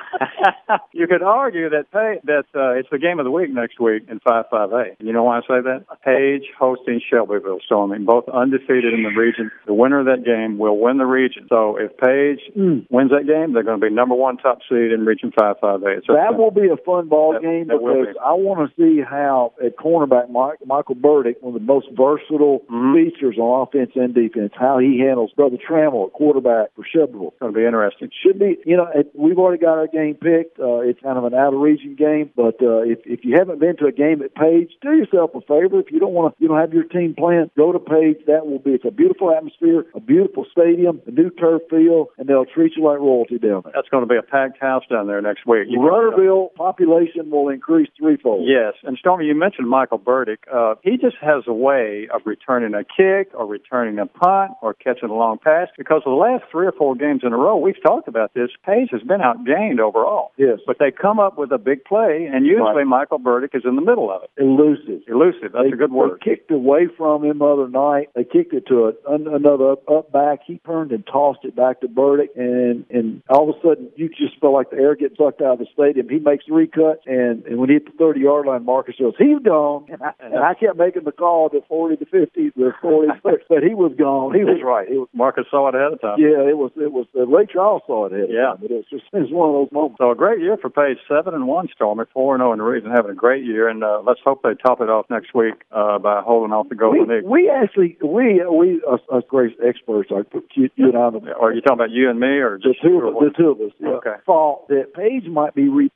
Speaker 2: you could argue that pay, that uh, it's the game of the week next week in five five A. You know why I say that? Page hosting Shelbyville. So I mean, both undefeated in the region. The winner of that game will win the region. So if Page
Speaker 1: mm.
Speaker 2: wins that game, they're going to be number one top seed in Region five five A. So
Speaker 1: that will be a fun ball
Speaker 2: that,
Speaker 1: game
Speaker 2: that
Speaker 1: because be. I want to see how at cornerback Mike, Michael Burdick, one of the most versatile
Speaker 2: mm-hmm.
Speaker 1: features on offense and defense, how he handles Brother Trammell at quarterback for Shelbyville.
Speaker 2: It's going to be interesting.
Speaker 1: Should be, you know, it, we've already got our game picked. Uh, it's kind of an out-of-region game, but uh, if if you haven't been to a game at Page, do yourself a favor. If you don't want to, you don't have your team playing, go to Page. That will be it's a beautiful atmosphere, a beautiful stadium, a new turf field, and they'll treat you like royalty down there.
Speaker 2: That's going to be a packed house down there next week.
Speaker 1: Rudderville population will increase threefold.
Speaker 2: Yes, and Stormy, you mentioned Michael Burdick. Uh, he just has a way of returning a kick or returning a punt or catching a long pass because of the last three or four games in a row, we've talked about this, Page has been outgained overall.
Speaker 1: Yes.
Speaker 2: But they come up with a big play, and usually
Speaker 1: right.
Speaker 2: Michael Burdick is in the middle of it.
Speaker 1: Elusive.
Speaker 2: Elusive, that's
Speaker 1: they,
Speaker 2: a good word.
Speaker 1: They kicked away from him the other night. They kicked it to a, another up, up back. He turned and tossed it back to Burdick, and, and all of a sudden, you just feel like the air gets sucked out of the stadium. He makes three cuts, and, and when he hit the thirty-yard line, Marcus goes, he's gone. And I, and I kept making the call to forty to fifty, the forty, but he was gone. He was right. He was,
Speaker 2: Marcus saw it ahead of time.
Speaker 1: Yeah, it was, it was, uh, Lake Charles saw it ahead
Speaker 2: yeah.
Speaker 1: of time. But it was just, it was one of those moments.
Speaker 2: So a great year for Page, seven and one, Stormy, four and zero in the region, having a great year, and uh, let's hope they top it off next week uh, by holding off the Golden
Speaker 1: we,
Speaker 2: Eagle.
Speaker 1: We actually, we, we, us, us great experts, I put you, you and I.
Speaker 2: Are you talking about you and me, or just
Speaker 1: the two of us? The two of us. Yeah,
Speaker 2: okay.
Speaker 1: Thought that Page might be rebuilding this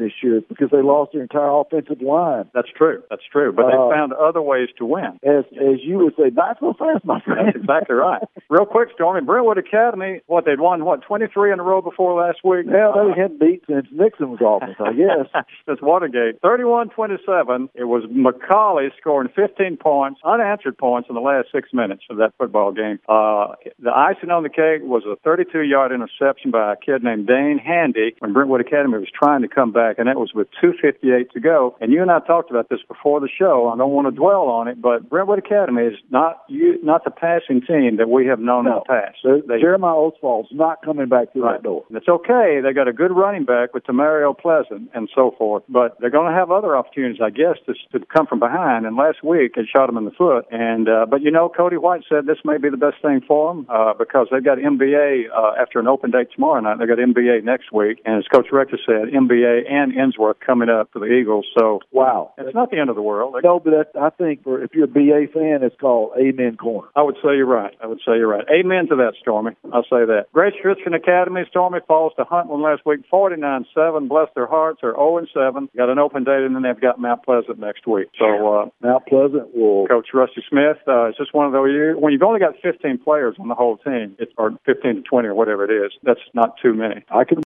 Speaker 1: this year because they lost their entire offensive line.
Speaker 2: That's true. That's true. But
Speaker 1: Uh,
Speaker 2: they found other ways to win.
Speaker 1: As as you would say, not so fast, my friend.
Speaker 2: That's exactly right. Real quick, Stormy, Brentwood Academy, what, they'd won, what, twenty-three in a row before last week?
Speaker 1: Yeah, they hadn't beat since Nixon was office, I guess.
Speaker 2: Since Watergate. thirty-one twenty-seven. It was McCauley scoring fifteen points, unanswered points in the last six minutes of that football game. Uh, the icing on the cake was a thirty-two-yard interception by a kid named Dane Handy when Brentwood Academy was trying to come back, and that was with two fifty-eight to go. And you and I talked about this before the show. I don't want to dwell on it, but Brentwood Academy is not you, not the passing team that we have known
Speaker 1: No.
Speaker 2: in the past.
Speaker 1: They, Jeremiah Oswald's not coming back through
Speaker 2: Right.
Speaker 1: that door.
Speaker 2: And it's okay. They got a good running back with Tamario Pleasant and so forth, but they're going to have other opportunities, I guess, to, to come from behind. And last week, it shot them in the foot. And uh, but you know, Cody White said this may be the best thing for them uh, because they've got M B A uh, after an open day tomorrow night. They've got M B A next week, and as Coach Rector said, M B A and Ensworth coming up for the Eagles. So
Speaker 1: wow,
Speaker 2: it's not the end of the world.
Speaker 1: No, but that, I think for if you're a B A fan, it's called Amen Corner.
Speaker 2: I would say you're right. I would say you're right. Amen to that, Stormy. I'll say that. Grace Christian Academy, Stormy falls to Huntland last week, forty-nine seven. Bless their hearts, they're oh and seven. Got an open date, and then they've got Mount Pleasant next week. So uh,
Speaker 1: Mount Pleasant will.
Speaker 2: Coach Rusty Smith, uh, it's just one of those years when you've only got fifteen players on the whole team, it's, or fifteen to twenty or whatever it is. That's not too many.
Speaker 1: I can